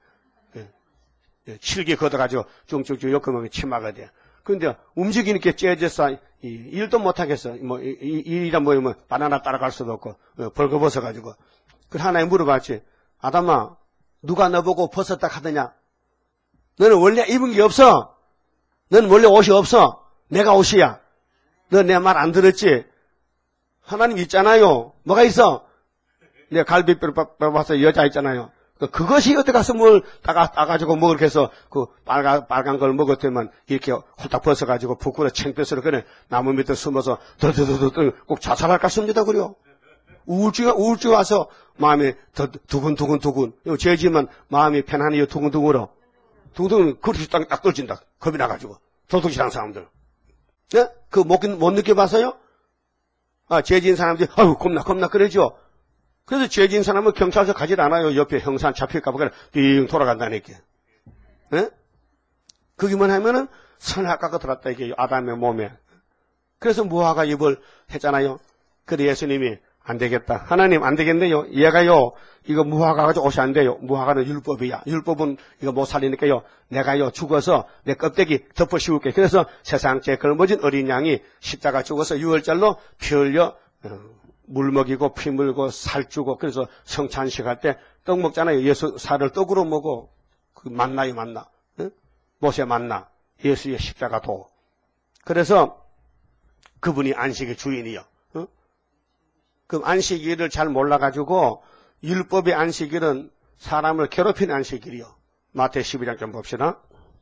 Speaker 1: 예. 칠기 걷어가지고 쭉쭉쭉 엮으면 치마가 돼. 그런데 움직이니까 째져서 이, 일도 못하겠어. 뭐, 이, 이, 일이란 뭐면 바나나 따라갈 수도 없고, 어, 벌거벗어가지고. 그 하나님 물어봤지. 아담아, 누가 너보고 벗었다 하더냐? 너는 원래 입은 게 없어. 너는 원래 옷이 없어. 내가 옷이야. 너 내 말 안 들었지? 하나님 있잖아요. 뭐가 있어? 내 갈비뼈를 봐서 여자 있잖아요. 그것이 어디 가서 뭘 따가, 따가지고 먹을 해서 그 빨간, 빨간 걸 먹었더만 이렇게 홀딱 벗어가지고 부끄러 챙볕으로 그래 나무 밑에 숨어서 더더더더 꼭 자살할까 씁니다, 그래요. 우울증, 우울증 와서 마음이 더 두근두근두근. 죄지면 마음이 편안해요, 두근두근으로. 두근두근, 그릇이 딱, 딱 떨어진다. 겁이 나가지고. 도둑질하는 사람들. 네? 그 못, 못 느껴봤어요? 아, 죄지은 사람들이, 아유, 겁나, 겁나, 그러죠. 그래서 죄지은 사람은 경찰서 가지 않아요. 옆에 형사 잡힐까봐 그래, 띵 돌아간다니까. 예? 그기만 하면은 선악과가 들었다, 이게 아담의 몸에. 그래서 무화과 잎을 했잖아요. 그래 예수님이 안 되겠다. 하나님 안 되겠네요. 얘가요, 이거 무화과 가지고 옷이 안 돼요. 무화과는 율법이야. 율법은 이거 못 살리니까요. 내가요, 죽어서 내 껍데기 덮어 씌울게. 그래서 세상 제일 걸머진 어린 양이 십자가 죽어서 유월절로 피 흘려, 어, 물 먹이고 피 물고 살 주고 그래서 성찬식 할 때 떡 먹잖아요. 예수 살을 떡으로 먹어. 그 만나요, 만나. 응? 모세 만나. 예수의 십자가 도. 그래서 그분이 안식의 주인이요. 응? 그럼 안식일을 잘 몰라가지고 율법의 안식일은 사람을 괴롭히는 안식일이요. 마태 십이 장 좀 봅시다.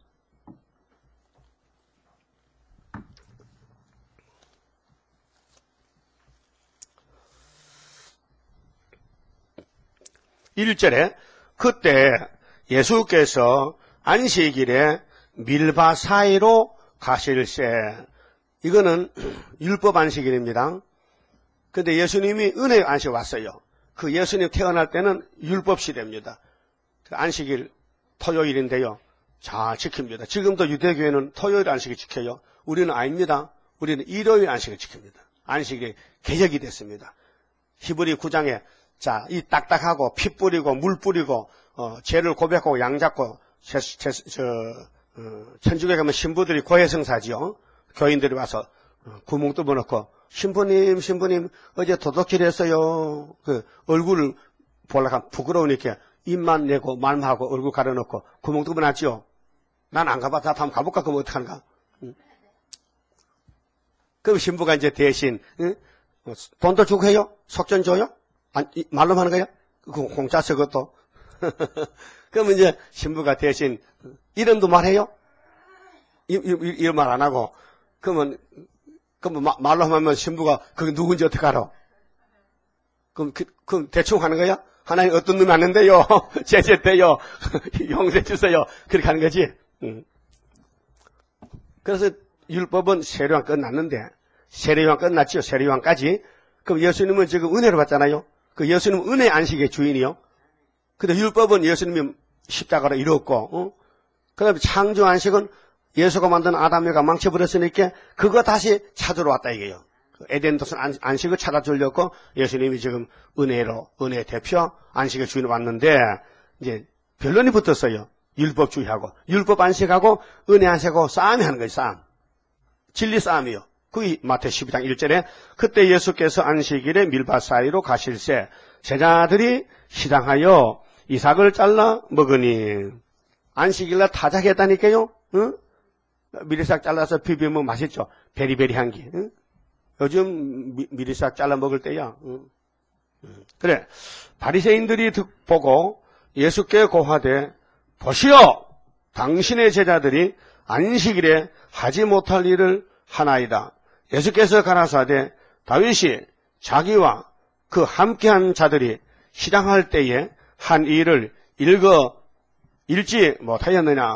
Speaker 1: 일 절에 그때 예수께서 안식일에 밀바 사이로 가실세. 이거는 율법 안식일입니다. 근데 예수님이 은혜의 안식 왔어요. 그 예수님 태어날 때는 율법 시대입니다. 그 안식일 토요일인데요. 잘 지킵니다. 지금도 유대교회는 토요일 안식일 지켜요. 우리는 아닙니다. 우리는 일요일 안식일 지킵니다. 안식일이 개혁이 됐습니다. 히브리 구 장에 자, 이 딱딱하고 피 뿌리고 물 뿌리고 어, 죄를 고백하고 양 잡고 제, 제, 저, 어, 천주교에 가면 신부들이 고해성사지요. 교인들이 와서 어, 구멍 뚫어놓고 신부님 신부님 어제 도둑질 했어요. 그 얼굴을 보려고 부끄러우니까 입만 내고 말만 하고 얼굴 가려놓고 구멍 뚫어놨지요. 난 안 가봤다. 한번 가볼까? 그럼 어떡하는가? 응? 그럼 신부가 이제 대신 응? 돈도 주고 해요? 속전 줘요? 안, 말로 하는 거야? 그 공짜 써 그것도. 그러면 이제 신부가 대신 이름도 말해요? 이런 말 안 하고 그러면 그럼 말로 하면 신부가 그게 누군지 어떻게 알아? 그럼, 그, 그럼 대충 하는 거야? 하나님 어떤 놈이 왔는데요? 제재 때요? 용서 주세요? 그렇게 하는 거지? 응. 그래서 율법은 세례왕 끝났는데 세례왕 끝났죠? 세례왕까지. 그럼 예수님은 지금 은혜를 받잖아요? 그 예수님은 은혜 안식의 주인이요. 근데 율법은 예수님이 십자가로 이뤘고, 어? 그 다음에 창조 안식은 예수가 만든 아담에가 망쳐버렸으니까 그거 다시 찾으러 왔다 이게요. 에덴 도선 안식을 찾아주려고 예수님이 지금 은혜로, 은혜 대표 안식의 주인으로 왔는데, 이제 변론이 붙었어요. 율법주의하고. 율법 안식하고 은혜 안식하고 싸움이 하는 거예요, 싸움. 진리 싸움이요. 그게 마태 십이 장 일 절에 그때 예수께서 안식일에 밀밭 사이로 가실새 제자들이 시장하여 이삭을 잘라 먹으니 안식일날 타작했다니까요. 응? 미리싹 잘라서 비비면 맛있죠. 베리베리 향기. 응? 요즘 미, 미리싹 잘라 먹을 때야. 응? 응. 그래 바리새인들이 듣 보고 예수께 고하되 보시오 당신의 제자들이 안식일에 하지 못할 일을 하나이다. 예수께서 가라사대 다윗이 자기와 그 함께한 자들이 시장할 때에 한 일을 읽어 읽지 못하였느냐.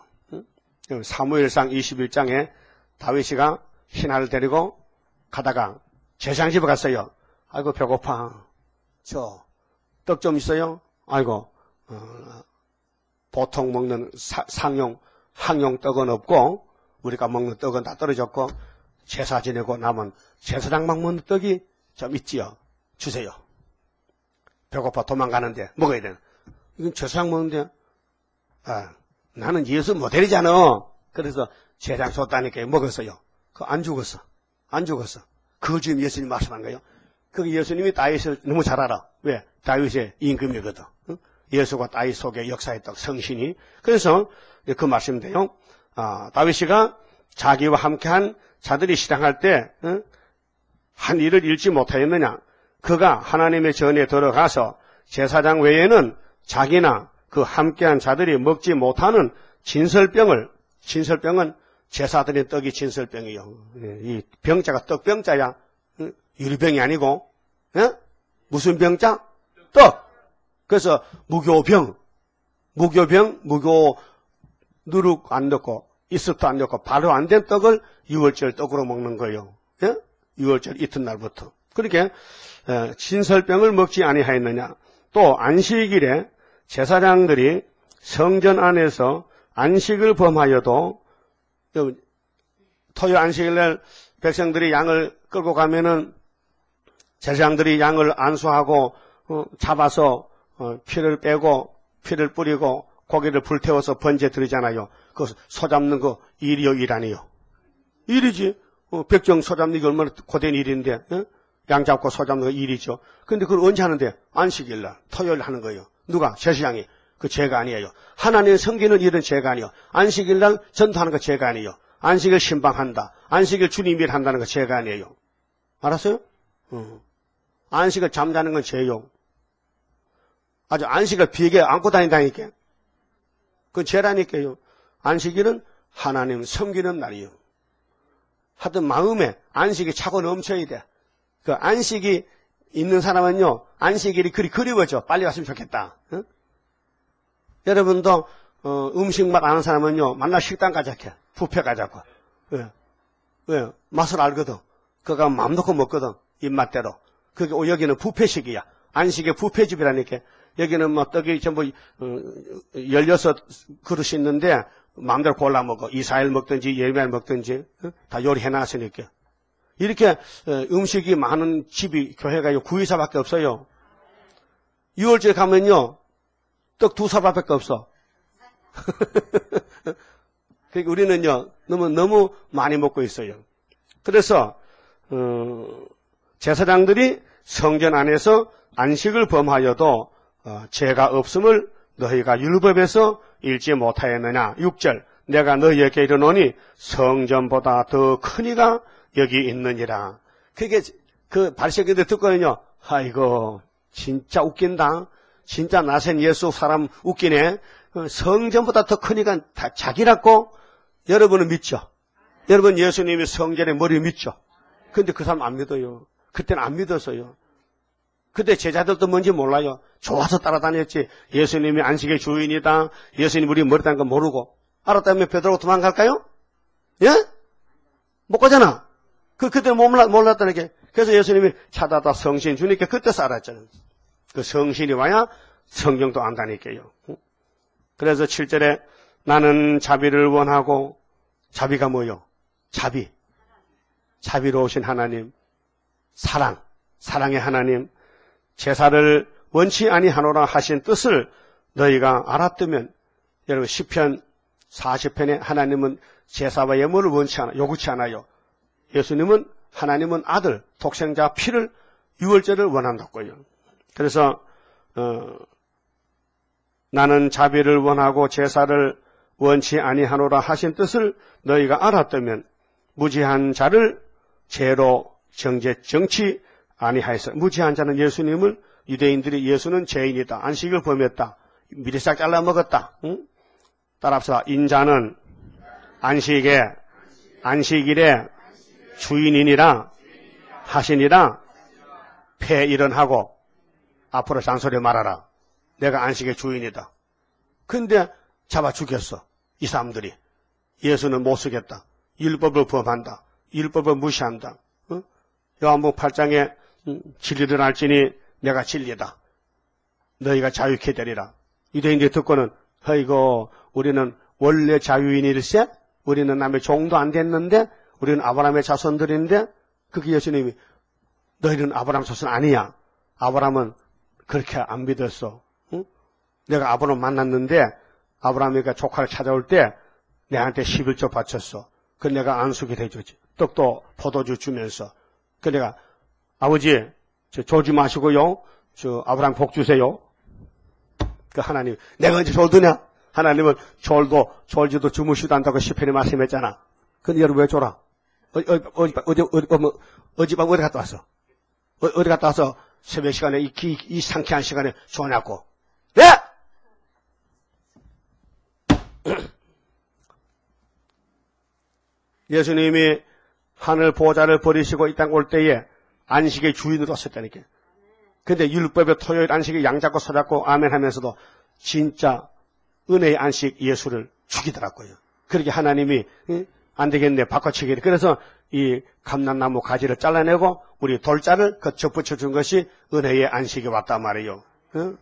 Speaker 1: 사무엘상 이십일 장에 다윗이가 신하를 데리고 가다가 제사장집에 갔어요. 아이고 배고파. 저 떡 좀 있어요? 아이고 어, 보통 먹는 사, 상용 항용 떡은 없고 우리가 먹는 떡은 다 떨어졌고 제사 지내고 남은 제사장만 먹는 떡이 좀 있지요. 주세요. 배고파 도망가는데 먹어야 되나. 이건 제사장 먹는데 아, 나는 예수 모델이잖아. 그래서 제사장 줬다니까 먹었어요. 그 안 죽었어. 안 죽었어. 그거 지금 예수님 말씀한 거예요. 그게 예수님이 다윗을 너무 잘 알아. 왜? 다윗의 임금이거든. 응? 예수가 다윗 속에 역사했던 성신이. 그래서 그 말씀인데요. 아, 다윗이가 자기와 함께한 자들이 시장할 때 한 일을 잃지 못하였느냐. 그가 하나님의 전에 들어가서 제사장 외에는 자기나 그 함께한 자들이 먹지 못하는 진설병을, 진설병은 제사드린 떡이 진설병이요. 이 병자가 떡병자야. 유리병이 아니고, 예? 무슨 병자? 떡! 그래서 무교병, 무교병, 무교 누룩 안 넣고, 이스트 안 넣고, 바로 안 된 떡을 유월절 떡으로 먹는 거예요. 예? 유월절 이튿날부터. 그렇게 진설병을 먹지 아니하였느냐. 또 안식일에 제사장들이 성전 안에서 안식을 범하여도 토요 안식일날 백성들이 양을 끌고 가면은 제사장들이 양을 안수하고 어, 잡아서 어, 피를 빼고 피를 뿌리고 고기를 불태워서 번제 드리잖아요. 그 소잡는 거 일이요, 일 아니요? 일이지. 어, 백정 소잡는 게 얼마나 고된 일인데, 어? 양 잡고 소잡는 거 일이죠. 근데 그걸 언제 하는데? 안식일 날, 토요일 하는 거예요. 누가? 제사장이. 그 죄가 아니에요. 하나님 섬기는 일은 죄가 아니에요. 안식일 날 전도하는 거 죄가 아니에요. 안식일 신방한다. 안식일 주님 일 한다는 거 죄가 아니에요. 알았어요? 어. 안식을 잠자는 건 죄요. 아주 안식을 비게 안고 다닌다니까. 그건 죄라니까요. 안식일은 하나님 섬기는 날이요. 하여튼 마음에 안식이 차고 넘쳐야 돼. 그 안식이 있는 사람은요, 안식일이 그리 그리워져. 빨리 왔으면 좋겠다. 응? 여러분도 어, 음식 맛 아는 사람은요, 만나 식당 가자게. 뷔페 가자고. 왜? 왜? 맛을 알거든. 그거 마음 놓고 먹거든. 입맛대로. 그게 여기는 뷔페식이야. 안식의 뷔페집이라니까. 여기는 뭐 떡이 전부 어, 열여섯 그릇이 있는데 마음대로 골라 먹어. 이스라엘 먹든지 예루살렘 먹든지 어? 다 요리해놨으니까. 이렇게 어, 음식이 많은 집이 교회가 구이사밖에 없어요. 유월절에 가면요 떡 두 사발밖에 없어. 그러니까 우리는요 너무 너무 많이 먹고 있어요. 그래서 어, 제사장들이 성전 안에서 안식을 범하여도 어, 죄가 없음을 너희가 율법에서 읽지 못하였느냐. 육 절 내가 너희에게 이르노니 성전보다 더 큰 이가 여기 있느니라. 그게 그 바리새인들 듣거든요. 아이고 진짜 웃긴다. 진짜 나센 예수 사람 웃기네. 성전보다 더 큰 이가 다 자기라고. 여러분은 믿죠? 여러분 예수님이 성전의 머리 믿죠? 근데 그 사람 안 믿어요. 그때는 안 믿었어요. 그때 제자들도 뭔지 몰라요. 좋아서 따라다녔지. 예수님이 안식의 주인이다. 예수님 우리 머리 딴 거 모르고. 알았다면 베드로가 도망갈까요? 예? 못 가잖아. 그, 그때 몰라, 몰랐다는 게. 그래서 예수님이 찾아다 성신 주니까 그때 알았잖아요. 그 성신이 와야 성경도 안다니까요. 그래서 칠 절에 나는 자비를 원하고, 자비가 뭐요? 자비. 자비로우신 하나님. 사랑. 사랑의 하나님. 제사를 원치 아니하노라 하신 뜻을 너희가 알았다면, 여러분 시편 사십 편에 하나님은 제사와 예물을 원치 않아, 요구치 않아요. 예수님은 하나님은 아들, 독생자 피를 유월절을 원한다고요. 그래서 어, 나는 자비를 원하고 제사를 원치 아니하노라 하신 뜻을 너희가 알았다면 무지한 자를 죄로 정죄 정치 아니하였어. 무지한 자는 예수님을 유대인들이 예수는 죄인이다. 안식을 범했다. 미리 싹 잘라 먹었다. 응? 따라합시다. 인자는 안식에 안식일에 주인이니라 하시니라 폐일언하고 앞으로 잔소리 말아라. 내가 안식의 주인이다. 근데 잡아 죽였어. 이 사람들이. 예수는 못 쓰겠다. 율법을 범한다. 율법을 무시한다. 응? 요한복음 팔 장에 진리를 알지니 내가 진리다. 너희가 자유케 되리라. 유대인들이 듣고는 아이고 우리는 원래 자유인일세? 우리는 남의 종도 안 됐는데 우리는 아브라함의 자손들인데 그게 예수님이 너희는 아브라함 자손 아니야. 아브라함은 그렇게 안 믿었어. 응? 내가 아브라함 만났는데 아브라함이가 조카를 찾아올 때 내한테 십일 조 바쳤어. 그 내가 안수기를 해주지. 떡도 포도주 주면서. 그 내가 아버지 저 졸지 마시고요. 저 아브라함 복 주세요. 그 하나님 내가 언제 졸드냐? 하나님은 졸도 졸지도 주무시도 한다고 시편에 말씀했잖아. 근데 여러분 왜 졸아? 어디 어디 어디 어디 어디 어디밤 어디 갔다 왔어? 어, 어디 갔다 와서 새벽 시간에 이, 이, 이 상쾌한 시간에 졸냐고? 네? 예수님이 하늘 보좌를 버리시고 이 땅 올 때에 안식의 주인으로 왔었다니까. 근데 율법의 토요일 안식에 양잡고 서잡고 아멘 하면서도 진짜 은혜의 안식 예수를 죽이더라고요. 그렇게 하나님이 응? 안 되겠네 바꿔치기. 그래서 이 감람나무 가지를 잘라내고 우리 돌자를 거쳐 붙여준 것이 은혜의 안식이 왔단 말이에요. 응?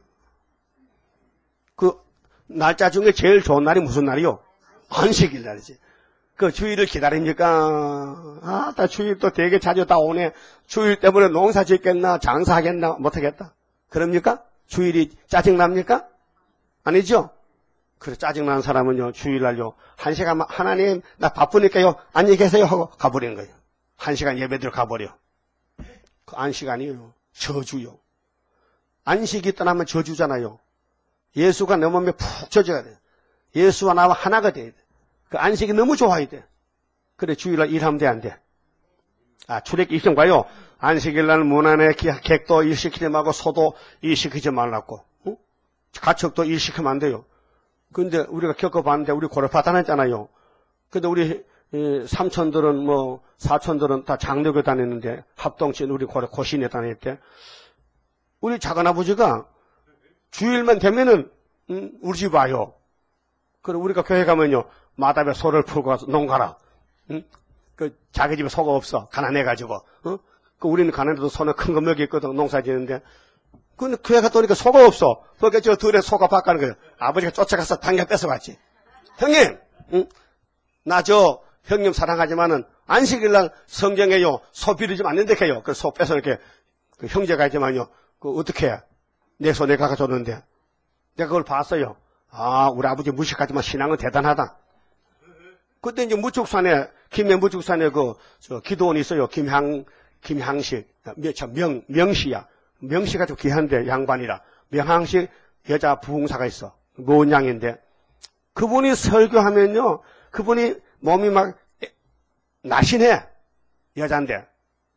Speaker 1: 그 날짜 중에 제일 좋은 날이 무슨 날이요? 안식일 날이지. 그 주일을 기다립니까? 아, 나 주일 또 되게 자주 다 오네. 주일 때문에 농사 짓겠나, 장사하겠나, 못하겠다. 그럽니까? 주일이 짜증납니까? 아니죠? 그래, 짜증나는 사람은요, 주일날요, 한 시간, 하나님, 나 바쁘니까요, 안녕히 계세요 하고 가버리는 거예요. 한 시간 예배드려 가버려. 그 안식아니에요. 저주요. 안식이 떠나면 저주잖아요. 예수가 내 몸에 푹 젖어야 돼. 예수와 나와 하나가 돼야 돼. 그 안식이 너무 좋아야 돼. 그래, 주일날 일하면 돼, 안 돼? 아, 출애굽기가요, 안식일날 문 안에 객도 일시키지 말고 소도 일시키지 말라고. 응? 가축도 일시키면 안 돼요. 근데 우리가 겪어봤는데 우리 고려파 다녔잖아요. 근데 우리 삼촌들은 뭐 사촌들은 다 장로교 다녔는데 합동친 우리 고려 고신에 다닐 때 우리 작은아버지가 주일만 되면은 음, 우리 집 와요. 그리고 우리가 교회 가면요 마답에 소를 풀고 가서 농가라. 응? 그 자기 집에 소가 없어 가난해가지고. 어? 그 우리는 가난해도 소는 큰 거 먹였거든 농사 지는데. 근데 교회 갔다 오니까 소가 없어. 그러니까 저 들에 소가 바꿔는 거예요. 아버지가 쫓아가서 당장 뺏어갔지. 형님, 응? 나 저 형님 사랑하지만은 안식일날 성경에요 소 비리지 않는데 해요. 그 소 뺏어 이렇게 그 형제가 있지만요. 그 어떻게 해? 내 손에 가져줬는데 내가 그걸 봤어요. 아, 우리 아버지 무식하지만 신앙은 대단하다. 그때 이제 무축산에 김해 무축산에 그 저 기도원이 있어요. 김향 김향식 참 명 명시야. 명시가 좀 귀한데 양반이라 명항식 여자 부흥사가 있어. 모은양인데 그분이 설교하면요 그분이 몸이 막 날씬해. 여잔데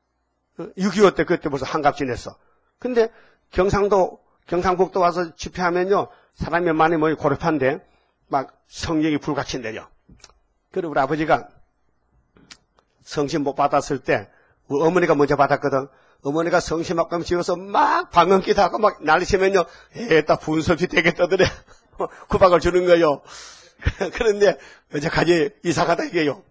Speaker 1: 육이오 때 그때 벌써 한갑 지냈어. 근데 경상도 경상북도 와서 집회하면요 사람이 많이 모이 고립한데 막 성령이 불같이 내려. 그리고 우리 아버지가 성신 못 받았을 때 우리 어머니가 먼저 받았거든. 어머니가 성심학금 지어서 막 방언기도 하고 막 난리치면요, 에따 분섭이 되게 떠드네. 구박을 주는 거요. 그런데 어제까지 이사 가다 이게요.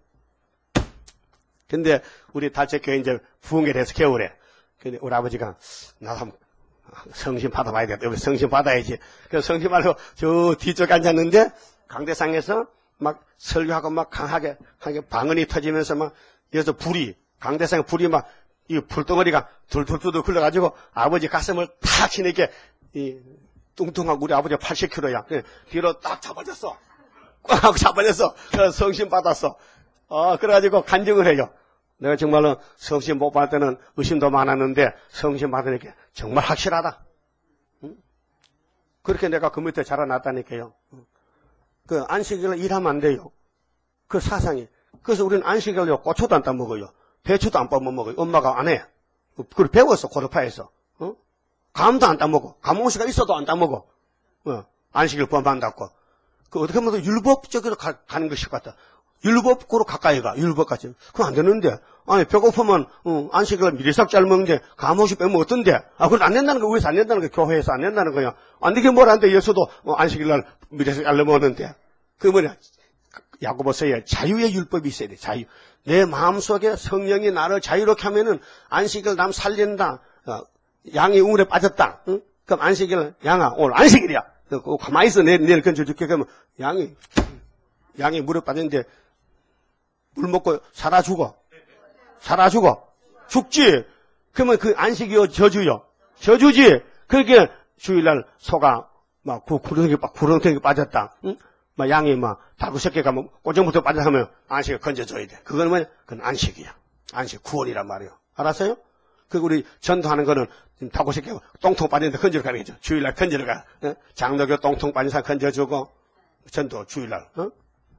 Speaker 1: 근데 우리 달채교회 이제 부흥에 대해서 겨울에. 근데 우리 아버지가 나도 한번 성심 받아봐야 돼. 여기 성심 받아야지. 그래서 성심 말고 저 뒤쪽에 앉았는데 강대상에서 막 설교하고 막 강하게, 하게 방언이 터지면서 막 여기서 불이, 강대상에 불이 막 이 불덩어리가 둘둘둘둘 흘러가지고 아버지 가슴을 탁 치니까 이 뚱뚱하고 우리 아버지가 팔십 킬로그램야. 뒤로 딱 잡아줬어. 꽉 하고 잡아줬어. 그래서 성심 받았어. 어, 그래가지고 간증을 해요. 내가 정말로 성심 못 받을 때는 의심도 많았는데 성심 받으니까 정말 확실하다. 응? 그렇게 내가 그 밑에 자라났다니까요. 그 안식일을 일하면 안 돼요. 그 사상이. 그래서 우리는 안식일을요, 고초도 안 따먹어요. 배추도 안 빠먹어요. 엄마가 안 해. 그걸 배웠어, 고르파에서. 어? 감도 안 따먹어. 감옥시가 있어도 안 따먹어. 어, 안식일 범한다고. 그 어떻게 보면 율법적으로 가, 가는 것일 것 같다. 율법으로 가까이 가, 율법까지. 그건 안 되는데. 아니, 배고프면, 어, 안식일을 미리싹 잘 먹는데, 감옥시 빼면 어떤데? 아, 그건 안 된다는 거, 우리에서 안 된다는 거, 교회에서 안 된다는 거야. 안 되게 뭘 안 돼, 예수도 어, 안식일날 미리싹 잘 먹었는데. 그 뭐냐. 야고보서에 자유의 율법이 있어야 돼, 자유. 내 마음속에 성령이 나를 자유롭게 하면은 안식일 남 살린다. 어, 양이 우물에 빠졌다. 응? 그럼 안식일, 양아, 오늘 안식일이야. 너 가만히 있어. 내일, 내일 건져줄게. 그러면 양이, 양이 물에 빠졌는데 물 먹고 살아 죽어. 살아 죽어. 죽지. 그러면 그 안식이요, 저주요. 저주지. 그렇게 주일날 소가 막 구렁텅이, 구렁텅이 빠졌다. 응? 막 양이 막 다구 새끼가 뭐 꼬정부터 빠져 하면 안식을 건져줘야 돼. 그거는 뭐냐? 그건 안식이야. 안식, 구원이란 말이에요. 알았어요? 그 우리 전도하는 거는 다구 새끼가 똥통 빠졌는데 건져러 가는 거죠. 주일날 건져러 가. 어? 장로교 똥통 빠진 사람 건져주고 전도 주일날. 어?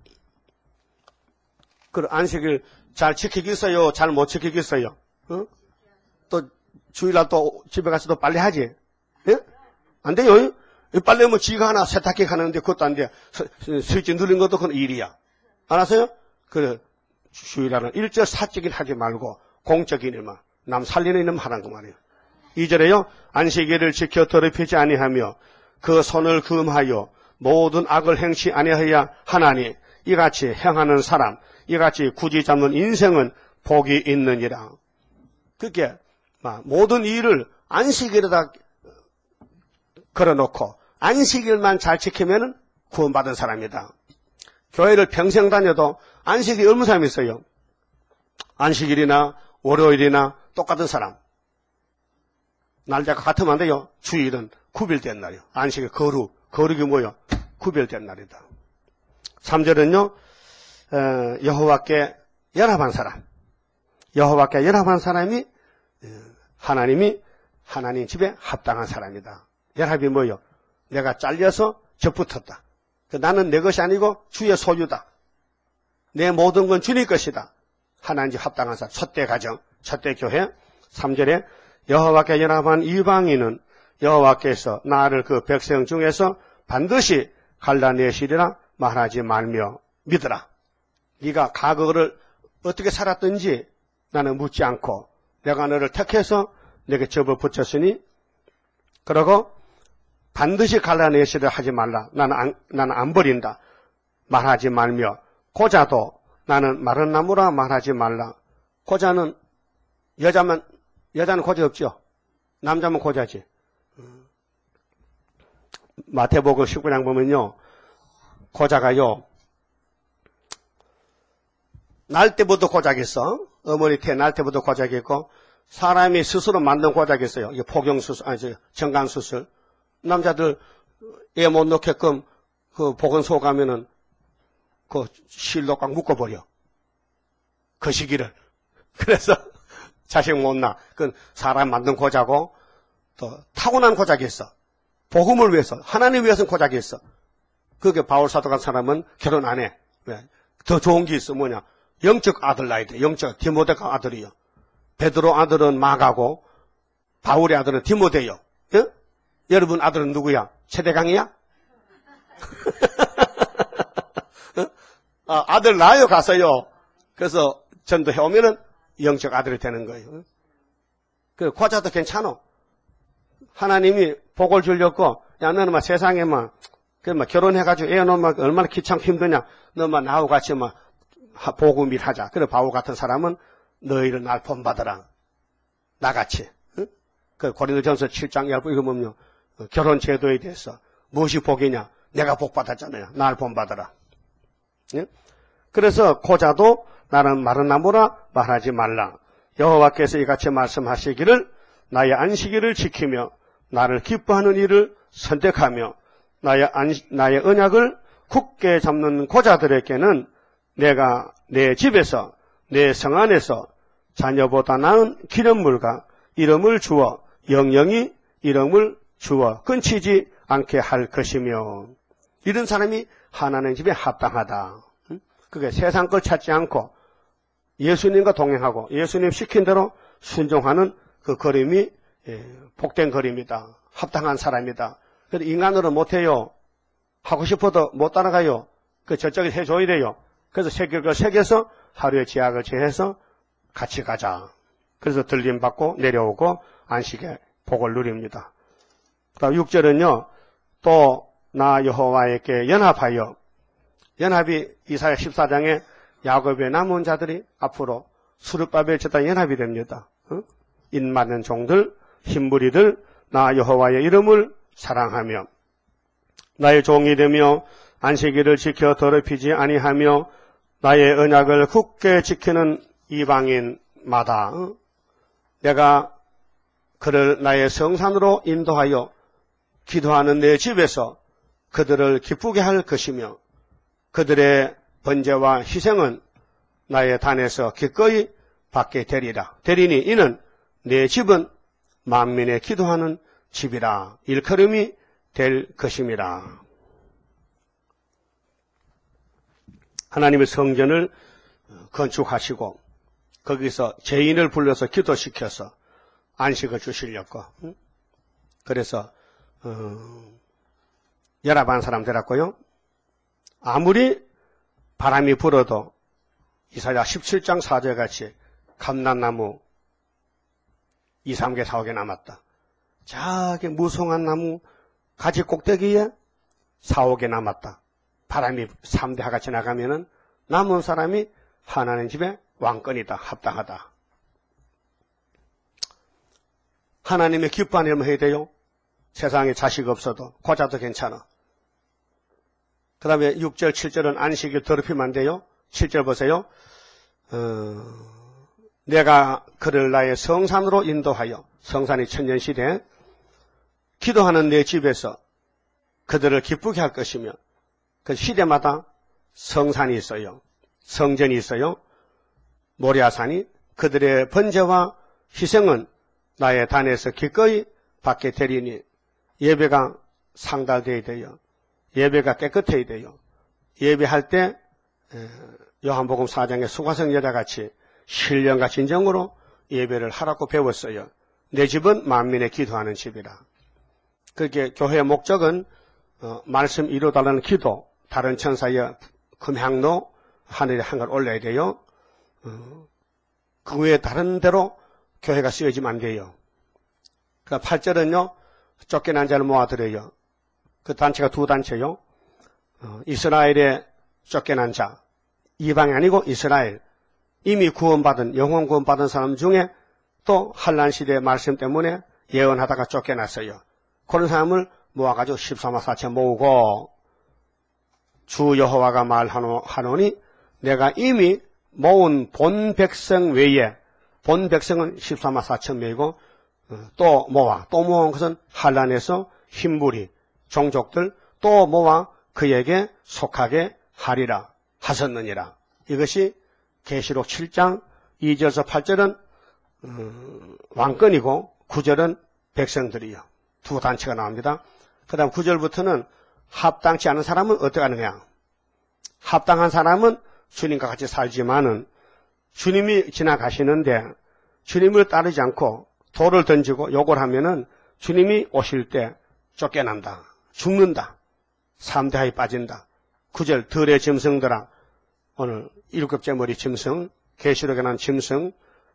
Speaker 1: 그 안식을 잘 지키겠어요? 잘 못 지키겠어요? 어? 또 주일날 또 집에 가서도 빨리 하지? 예? 안 돼요? 빨래 뭐 지가 하나 세탁기 가는데 그것도 안 돼. 스위치 누른 것도 그건 일이야. 알았어요? 그래, 주일날은 일절 사적인 하지 말고 공적인 일만, 남 살리는 일만 하라는 거 말이에요. 이 절에요, 안식일을 지켜 더럽히지 아니하며 그 손을 금하여 모든 악을 행치 아니하여야 하나니 이같이 행하는 사람, 이같이 굳이 잡는 인생은 복이 있느니라. 그게 모든 일을 안식일에다 걸어놓고 안식일만 잘 지키면 구원받은 사람이다. 교회를 평생 다녀도 안식일이 없는 사람이 있어요. 안식일이나 월요일이나 똑같은 사람. 날짜가 같으면 안 돼요. 주일은 구별된 날이요. 안식일 거룩. 거룩이 뭐요? 구별된 날이다. 삼 절은요. 어, 여호와께 연합한 사람. 여호와께 연합한 사람이 하나님이 하나님 집에 합당한 사람이다. 연합이 뭐요? 내가 잘려서 접붙었다. 나는 내 것이 아니고 주의 소유다. 내 모든 건 주님 것이다. 하나님 집 합당한 사람. 첫대 가정, 첫대 교회. 삼 절에 여호와께 연합한 이방인은 여호와께서 나를 그 백성 중에서 반드시 갈라내시리라 말하지 말며 믿으라. 네가 과거를 어떻게 살았든지 나는 묻지 않고 내가 너를 택해서 내게 접어 붙였으니 그러고 반드시 갈라내시리라 하지 말라. 나는 안, 나는 안 버린다. 말하지 말며 고자도 나는 마른 나무라 말하지 말라. 고자는 여자만 여자는 고자 없죠. 남자면 고자지. 마태복음 십구 장 보면요. 고자가요. 날 때부터 고자겠어. 어머니 태 날 때부터 고자겠고 사람이 스스로 만든 고자겠어요. 이게 포경수술, 아니 정강수술. 남자들 애 못 넣게끔 그 보건소 가면은 그 실로 꽉 묶어버려. 그 시기를. 그래서 자식 못 낳아. 그건 사람 만든 고자고 또 타고난 고자겠어. 복음을 위해서, 하나님 위해서는 고자겠어. 그게 바울 사도 같은 사람은 결혼 안 해. 왜? 더 좋은 게 있어. 뭐냐? 영적 아들 낳아야 돼. 영적 디모데가 아들이요. 베드로 아들은 마가고 바울의 아들은 디모데요. 예? 여러분 아들은 누구야? 최대강이야? 아, 아들 낳아요 가서요. 그래서 전도해 오면은 영적 아들이 되는 거예요. 그 고자도 괜찮아. 하나님이 복을 주려고 야 너는 막 세상에 막 그 막 결혼해가지고 애 놓으면 얼마나 귀찮고 힘드냐. 너만 나하고 같이 막 복음 일 하자. 그래 바울 같은 사람은 너희를 날 본받으라. 나같이. 응? 그 고린도전서 칠 장 십 분 이거 보면 결혼 제도에 대해서 무엇이 복이냐? 내가 복 받았잖아요. 날 본받으라. 응? 그래서 고자도 나는 마른 나무라 말하지 말라. 여호와께서 이같이 말씀하시기를 나의 안식일을 지키며 나를 기뻐하는 일을 선택하며 나의, 안, 나의 언약을 굳게 잡는 고자들에게는 내가 내 집에서 내 성 안에서 자녀보다 나은 기념물과 이름을 주어 영영이 이름을 주어 끊치지 않게 할 것이며 이런 사람이 하나님 집에 합당하다. 그게 세상 걸 찾지 않고 예수님과 동행하고 예수님 시킨 대로 순종하는 그 걸음이 복된 걸음이다. 합당한 사람이다. 그래도 인간으로는 못해요. 하고 싶어도 못 따라가요. 그 저쪽에 해줘야 돼요. 그래서 새벽을 새겨서 하루의 제약을 제해서 같이 가자. 그래서 들림받고 내려오고 안식의 복을 누립니다. 그다음 육 절은요. 또 나 여호와에게 연합하여 연합이 이사야 십사 장에 야곱의 남은 자들이 앞으로 수르바벨 제단 연합이 됩니다. 어? 인맞는 종들, 흰무리들 나 여호와의 이름을 사랑하며 나의 종이 되며 안식일을 지켜 더럽히지 아니하며 나의 언약을 굳게 지키는 이방인마다 어? 내가 그를 나의 성산으로 인도하여 기도하는 내 집에서 그들을 기쁘게 할 것이며 그들의 번제와 희생은 나의 단에서 기꺼이 받게 되리라. 되리니 이는 내 집은 만민의 기도하는 집이라. 일컬음이 될 것임이라. 하나님의 성전을 건축하시고 거기서 죄인을 불러서 기도시켜서 안식을 주시려고. 그래서 어, 연합한 사람 되었고요. 아무리 바람이 불어도 이사야 십칠 장 사 절 같이 감람나무 이, 삼 개, 사 개 남았다. 저기 무성한 나무 가지 꼭대기에 사, 오 개 남았다. 바람이 삼 대 하같이 나가면은 남은 사람이 하나님 집에 왕권이다. 합당하다. 하나님의 기뻐하는 일을 해야 돼요. 세상에 자식 없어도 고자도 괜찮아. 그 다음에 육 절, 칠 절은 안식일 더럽히면 안 돼요. 칠 절 보세요. 어, 내가 그를 나의 성산으로 인도하여, 성산이 천년시대, 기도하는 내 집에서 그들을 기쁘게 할 것이며, 그 시대마다 성산이 있어요. 성전이 있어요. 모리아산이. 그들의 번제와 희생은 나의 단에서 기꺼이 받게 되리니, 예배가 상달되어야 돼요. 예배가 깨끗해야 돼요. 예배할 때 요한복음 사 장의 수가성 여자같이 신령과 진정으로 예배를 하라고 배웠어요. 내 집은 만민의 기도하는 집이라. 그렇게 교회의 목적은 어, 말씀 이루어달라는 기도, 다른 천사의 금향로 하늘에 한 걸 올려야 돼요. 어, 그 외에 다른 데로 교회가 쓰여지면 안 돼요. 그러니까 팔 절은요, 쫓겨난 자를 모아들어요. 그 단체가 두 단체요. 어, 이스라엘의 쫓겨난 자, 이방이 아니고 이스라엘, 이미 구원받은, 영원 구원받은 사람 중에 또 한란 시대의 말씀 때문에 예언하다가 쫓겨났어요. 그런 사람을 모아가지고 십사만 사천 모으고, 주 여호와가 말하노니 내가 이미 모은 본 백성 외에, 본 백성은 십사만 사천 명이고 또 모아, 또 모은 것은 한란에서 흰무리, 종족들 또 모아 그에게 속하게 하리라 하셨느니라. 이것이 계시록 칠 장 이 절에서 팔 절은 음, 왕권이고 구 절은 백성들이요. 두 단체가 나옵니다. 그 다음 구 절부터는 합당치 않은 사람은 어떻게 하느냐. 합당한 사람은 주님과 같이 살지만은 주님이 지나가시는데 주님을 따르지 않고 돌을 던지고 욕을 하면은 주님이 오실 때 쫓겨난다. 죽는다. 삼대하에 빠진다. 구 절 들의 짐승들아. 오늘 일곱째 머리 짐승, 계시록에 난 짐승,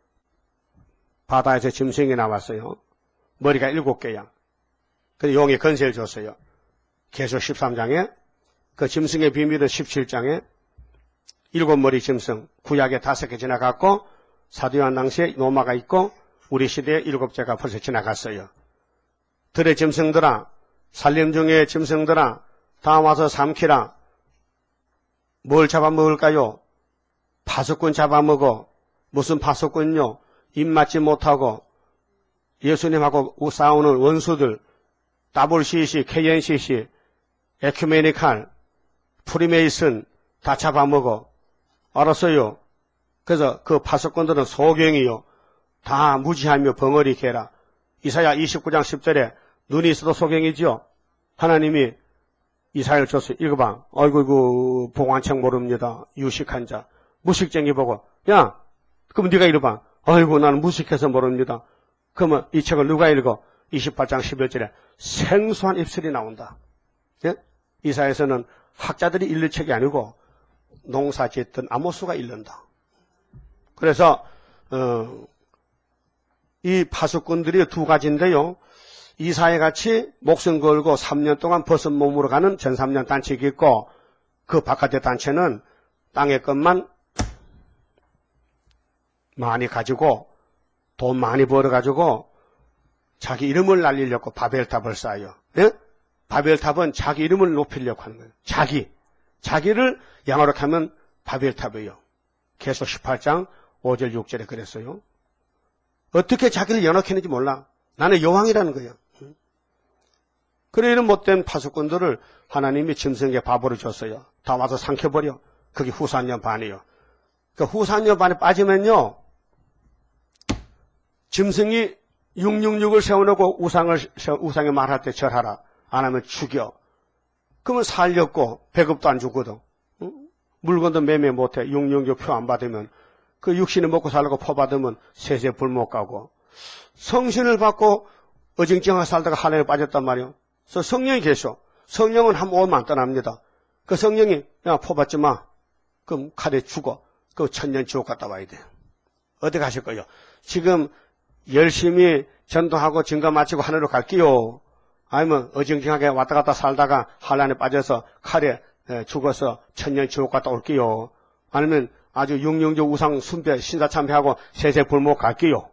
Speaker 1: 바다에서 짐승이 나왔어요. 머리가 일곱 개야. 그 용이 건세를 줬어요. 계시록 십삼 장에 그 짐승의 비밀은 십칠 장에 일곱 머리 짐승, 구약에 다섯 개 지나갔고 사도요한 당시에 노마가 있고 우리 시대에 일곱째가 벌써 지나갔어요. 들의 짐승들아, 살림 중의 짐승들아, 다 와서 삼키라. 뭘 잡아먹을까요? 파수꾼 잡아먹어. 무슨 파수꾼요? 입맞지 못하고 예수님하고 싸우는 원수들, 더블유씨씨, 케이엔씨씨, 에큐메니칼, 프리메이슨 다 잡아먹어. 알았어요. 그래서 그 파수꾼들은 소경이요. 다 무지하며 벙어리 개라. 이사야 이십구 장 십 절에 눈이 있어도 소경이죠. 하나님이 이사야를 줬어요. 읽어봐. 아이고, 이거 봉안책 모릅니다. 유식한 자. 무식쟁이 보고. 야, 그럼 네가 읽어봐. 아이고, 나는 무식해서 모릅니다. 그러면 이 책을 누가 읽어? 이십팔 장 십일 절에 생소한 입술이 나온다. 예? 이사야에서는 학자들이 읽는 책이 아니고 농사 짓던 아모스가 읽는다. 그래서 어, 이 파수꾼들이 두 가지인데요. 이사야같이 목숨 걸고 삼 년 동안 벗은 몸으로 가는 전삼년 단체가 있고 그 바깥의 단체는 땅의 것만 많이 가지고 돈 많이 벌어가지고 자기 이름을 날리려고 바벨탑을 쌓아요. 예? 바벨탑은 자기 이름을 높이려고 하는 거예요. 자기. 자기를 영어로 하면 바벨탑이에요. 계속 십팔 장 오 절 육 절에 그랬어요. 어떻게 자기를 연합했는지 몰라. 나는 여왕이라는 거예요. 그래 이런 못된 파수꾼들을 하나님이 짐승에게 밥으로 줬어요. 다 와서 삼켜버려. 그게 후산년 반이에요. 그 후산년 반에 빠지면요. 짐승이 육육육을 세워놓고 우상을, 우상에 말할 때 절하라. 안 하면 죽여. 그러면 살렸고 배급도 안 주거든. 응? 물건도 매매 못해. 육육육 표 안 받으면 그 육신을 먹고 살고 포 받으면 세세 불 못 가고 성신을 받고 어징징하게 살다가 하늘에 빠졌단 말이에요. 그래서 성령이 계셔. 성령은 한 오면 안 떠납니다. 그 성령이 야 포 받지 마. 그럼 칼에 죽어. 그 천년 지옥 갔다 와야 돼. 어디 가실 거예요? 지금 열심히 전도하고 증거 마치고 하늘로 갈게요. 아니면 어징징하게 왔다 갔다 살다가 한란에 빠져서 칼에 죽어서 천년 지옥 갔다 올게요. 아니면 아주 육육육 우상 숭배 신사참배하고 세세 불목 갈게요.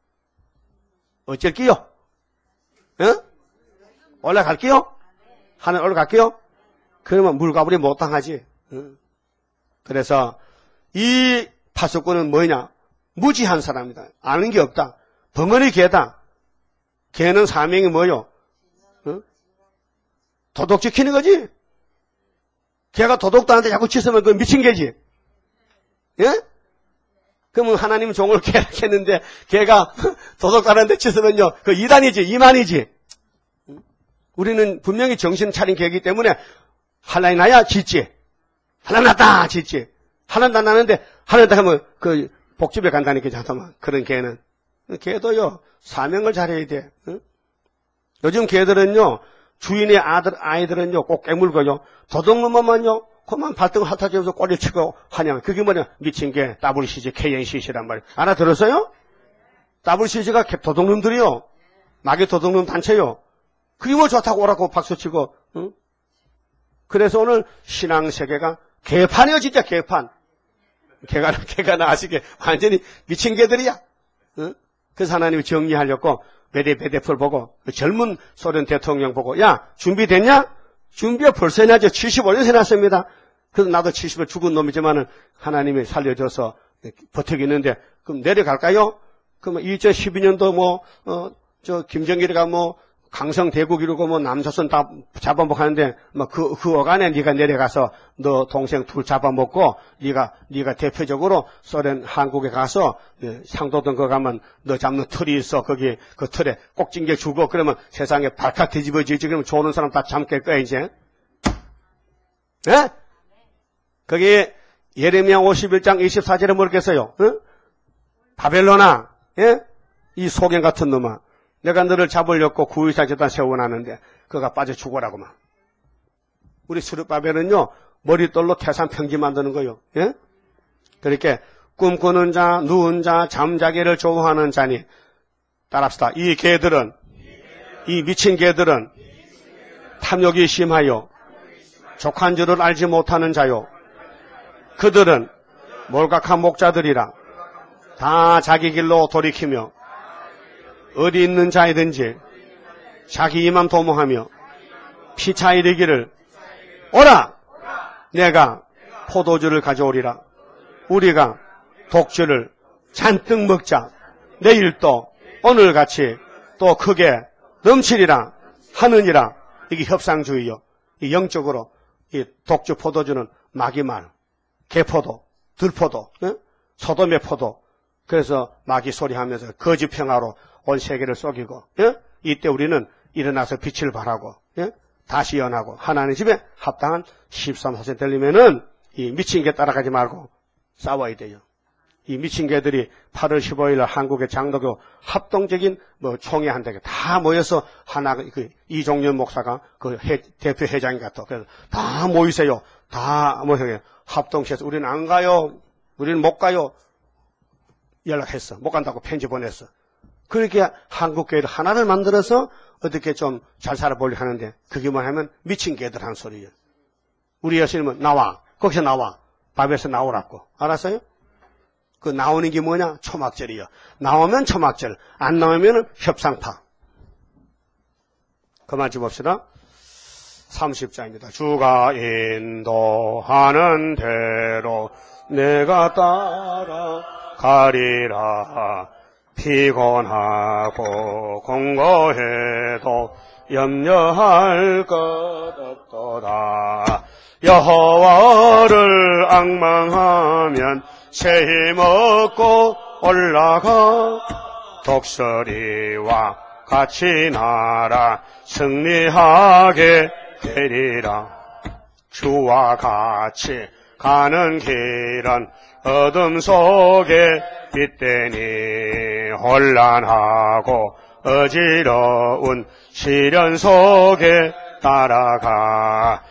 Speaker 1: 어쩔게요? 예? 올라갈게요? 하늘 올라갈게요? 그러면 물가불이 못 당하지. 응? 그래서 이 파수꾼은 뭐냐? 무지한 사람이다. 아는 게 없다. 벙어리 개다. 개는 사명이 뭐요? 어? 도덕 지키는 거지? 개가 도덕도 하는데 자꾸 짖으면 그 미친 개지? 예? 그러면 하나님은 종을 개라 했는데 개가 도덕도 하는데 짖으면요. 그 이단이지, 이만이지. 우리는 분명히 정신 차린 개이기 때문에 하나님 나야 짖지. 하나님 났다 짖지. 하나님 안 나는데 하나님 났다 하면 그 복집에 간다니까 잠깐만. 그런 개는. 개도요. 사명을 잘해야 돼. 응? 요즘 개들은요. 주인의 아들, 아이들은요. 꼭 깨물고요. 도둑놈만요. 그만 발등을 핥아주면서 꼬리를 치고 하냐. 그게 뭐냐. 미친 개 더블유씨지 케이엔씨씨란 말이에요. 알아들었어요? 더블유씨지가 도둑놈들이요. 마귀 도둑놈 단체요. 그게 뭐 좋다고 오라고 박수치고. 응? 그래서 오늘 신앙세계가 개판이요. 진짜 개판. 개가, 개가 나시게 완전히 미친 개들이야. 응? 그래서 하나님이 정리하려고 메데베데프를 보고 젊은 소련 대통령 보고 야 준비됐냐? 준비가 벌써 해놨죠. 칠십오 년 해놨습니다. 그래서 나도 칠십에 죽은 놈이지만은 하나님이 살려줘서 버티고 있는데 그럼 내려갈까요? 그러면 이천십이 년도 뭐 어 저 김정일이가 뭐 강성 대국 이루고 뭐 남조선 다 잡아먹고 하는데 뭐 그 그 어간에 네가 내려가서 너 동생 둘 잡아먹고 네가 네가 대표적으로 소련 한국에 가서 상도동 거 가면 너 잡는 틀이 있어. 거기 그 틀에 꼭 찡겨 주고 그러면 세상에 발칵 뒤집어지지. 그러면 좋은 사람 다 잠길 거야 이제. 예? 거기 예레미야 오십일 장 이십사 절에 뭐랬겠어요? 어? 바벨론아, 예? 이 소경 같은 놈아. 내가 너를 잡으려고 구의사 재단 세워놨는데 그가 빠져 죽어라고만. 우리 스룹바벨은요 머릿돌로 태산 평지 만드는 거요. 예? 그렇게 꿈꾸는 자, 누운 자, 잠자기를 좋아하는 자니 따라합시다. 이 개들은 이 미친 개들은 탐욕이 심하여 족한 줄을 알지 못하는 자요. 그들은 몰각한 목자들이라 다 자기 길로 돌이키며 어디 있는 자이든지 자기 이만 도모하며 피차 이르기를 오라 내가 포도주를 가져오리라. 우리가 독주를 잔뜩 먹자. 내일 또 오늘같이 또 크게 넘치리라 하느니라. 이게 협상주의요. 이 영적으로 이 독주 포도주는 마귀말, 개포도, 들포도, 예? 소돔의 포도. 그래서 마귀 소리하면서 거짓 평화로 온 세계를 속이고, 예? 이때 우리는 일어나서 빛을 발하고, 예? 다시 연하고 하나님 집에 합당한 십삼 사세 들리면은 이 미친 개 따라가지 말고 싸워야 돼요. 이 미친 개들이 팔월 십오일 한국의 장로교 합동적인 뭐 총회 한다고 다 모여서 하나 그 이종년 목사가 그 회, 대표 회장인 것 같아. 그래서 다 모이세요. 다 모여서 합동해서 우리는 안 가요. 우리는 못 가요. 연락했어. 못 간다고 편지 보냈어. 그렇게 한국교회를 하나를 만들어서 어떻게 좀 잘 살아보려고 하는데 그게 뭐냐면 미친 개들 한 소리예요. 우리 예수님은 나와. 거기서 나와. 밥에서 나오라고. 알았어요? 그 나오는 게 뭐냐? 초막절이요. 나오면 초막절. 안 나오면 협상파. 그만 좀 봅시다. 삼십 장입니다. 주가 인도하는 대로 내가 따라가리라. 피곤하고 공고해도 염려할 것 없도다. 여호와를 앙망하면 새 힘 얻고 올라가. 독수리와 같이 날아 승리하게 되리라. 주와 같이 가는 길은 어둠 속에 빛되니 혼란하고 어지러운 시련 속에 따라가.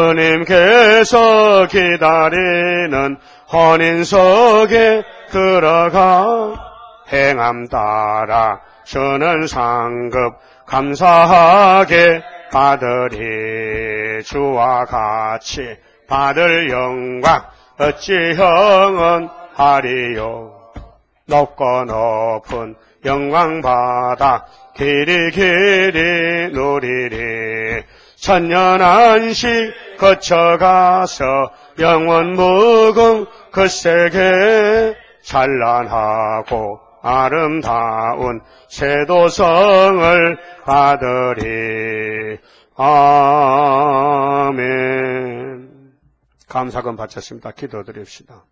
Speaker 1: 주님께서 기다리는 혼인 속에 들어가. 행함 따라 주는 상급 감사하게 받으리. 주와 같이 받을 영광 어찌 형언하리요. 높고 높은 영광 받아 길이 길이 누리리. 천년한시 거쳐가서 영원 무궁 그 세계 찬란하고 아름다운 세도성을 받으리. 아멘. 감사금 바쳤습니다. 기도드립시다.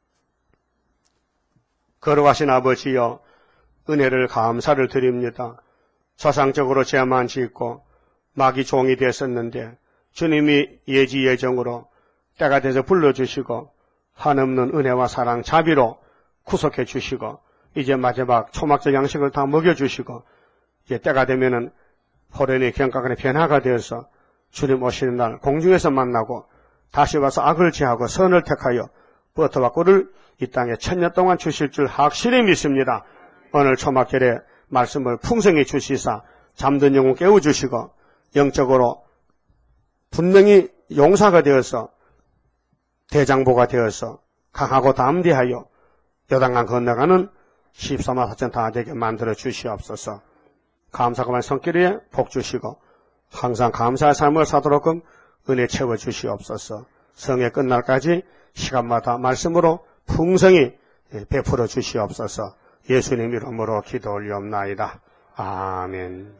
Speaker 1: 거룩하신 아버지여, 은혜를 감사를 드립니다. 사상적으로 죄만 짓고 마귀 종이 됐었는데 주님이 예지 예정으로 때가 돼서 불러주시고 한없는 은혜와 사랑 자비로 구속해 주시고 이제 마지막 초막절 양식을 다 먹여주시고 이제 때가 되면은 호련의 경각의 변화가 되어서 주님 오시는 날 공중에서 만나고 다시 와서 악을 제하고 선을 택하여 버터와 꿀을 이 땅에 천년 동안 주실 줄 확실히 믿습니다. 오늘 초막절에 말씀을 풍성히 주시사 잠든 영혼 깨워주시고 영적으로 분명히 용사가 되어서 대장보가 되어서 강하고 담대하여 요단강 건너가는 십삼만 사천 다 되게 만들어 주시옵소서. 감사감한 손길에 복 주시고 항상 감사의 삶을 사도록끔 은혜 채워 주시옵소서. 성회 끝날까지 시간마다 말씀으로 풍성히 베풀어 주시옵소서. 예수님 이름으로 기도 올리옵나이다. 아멘.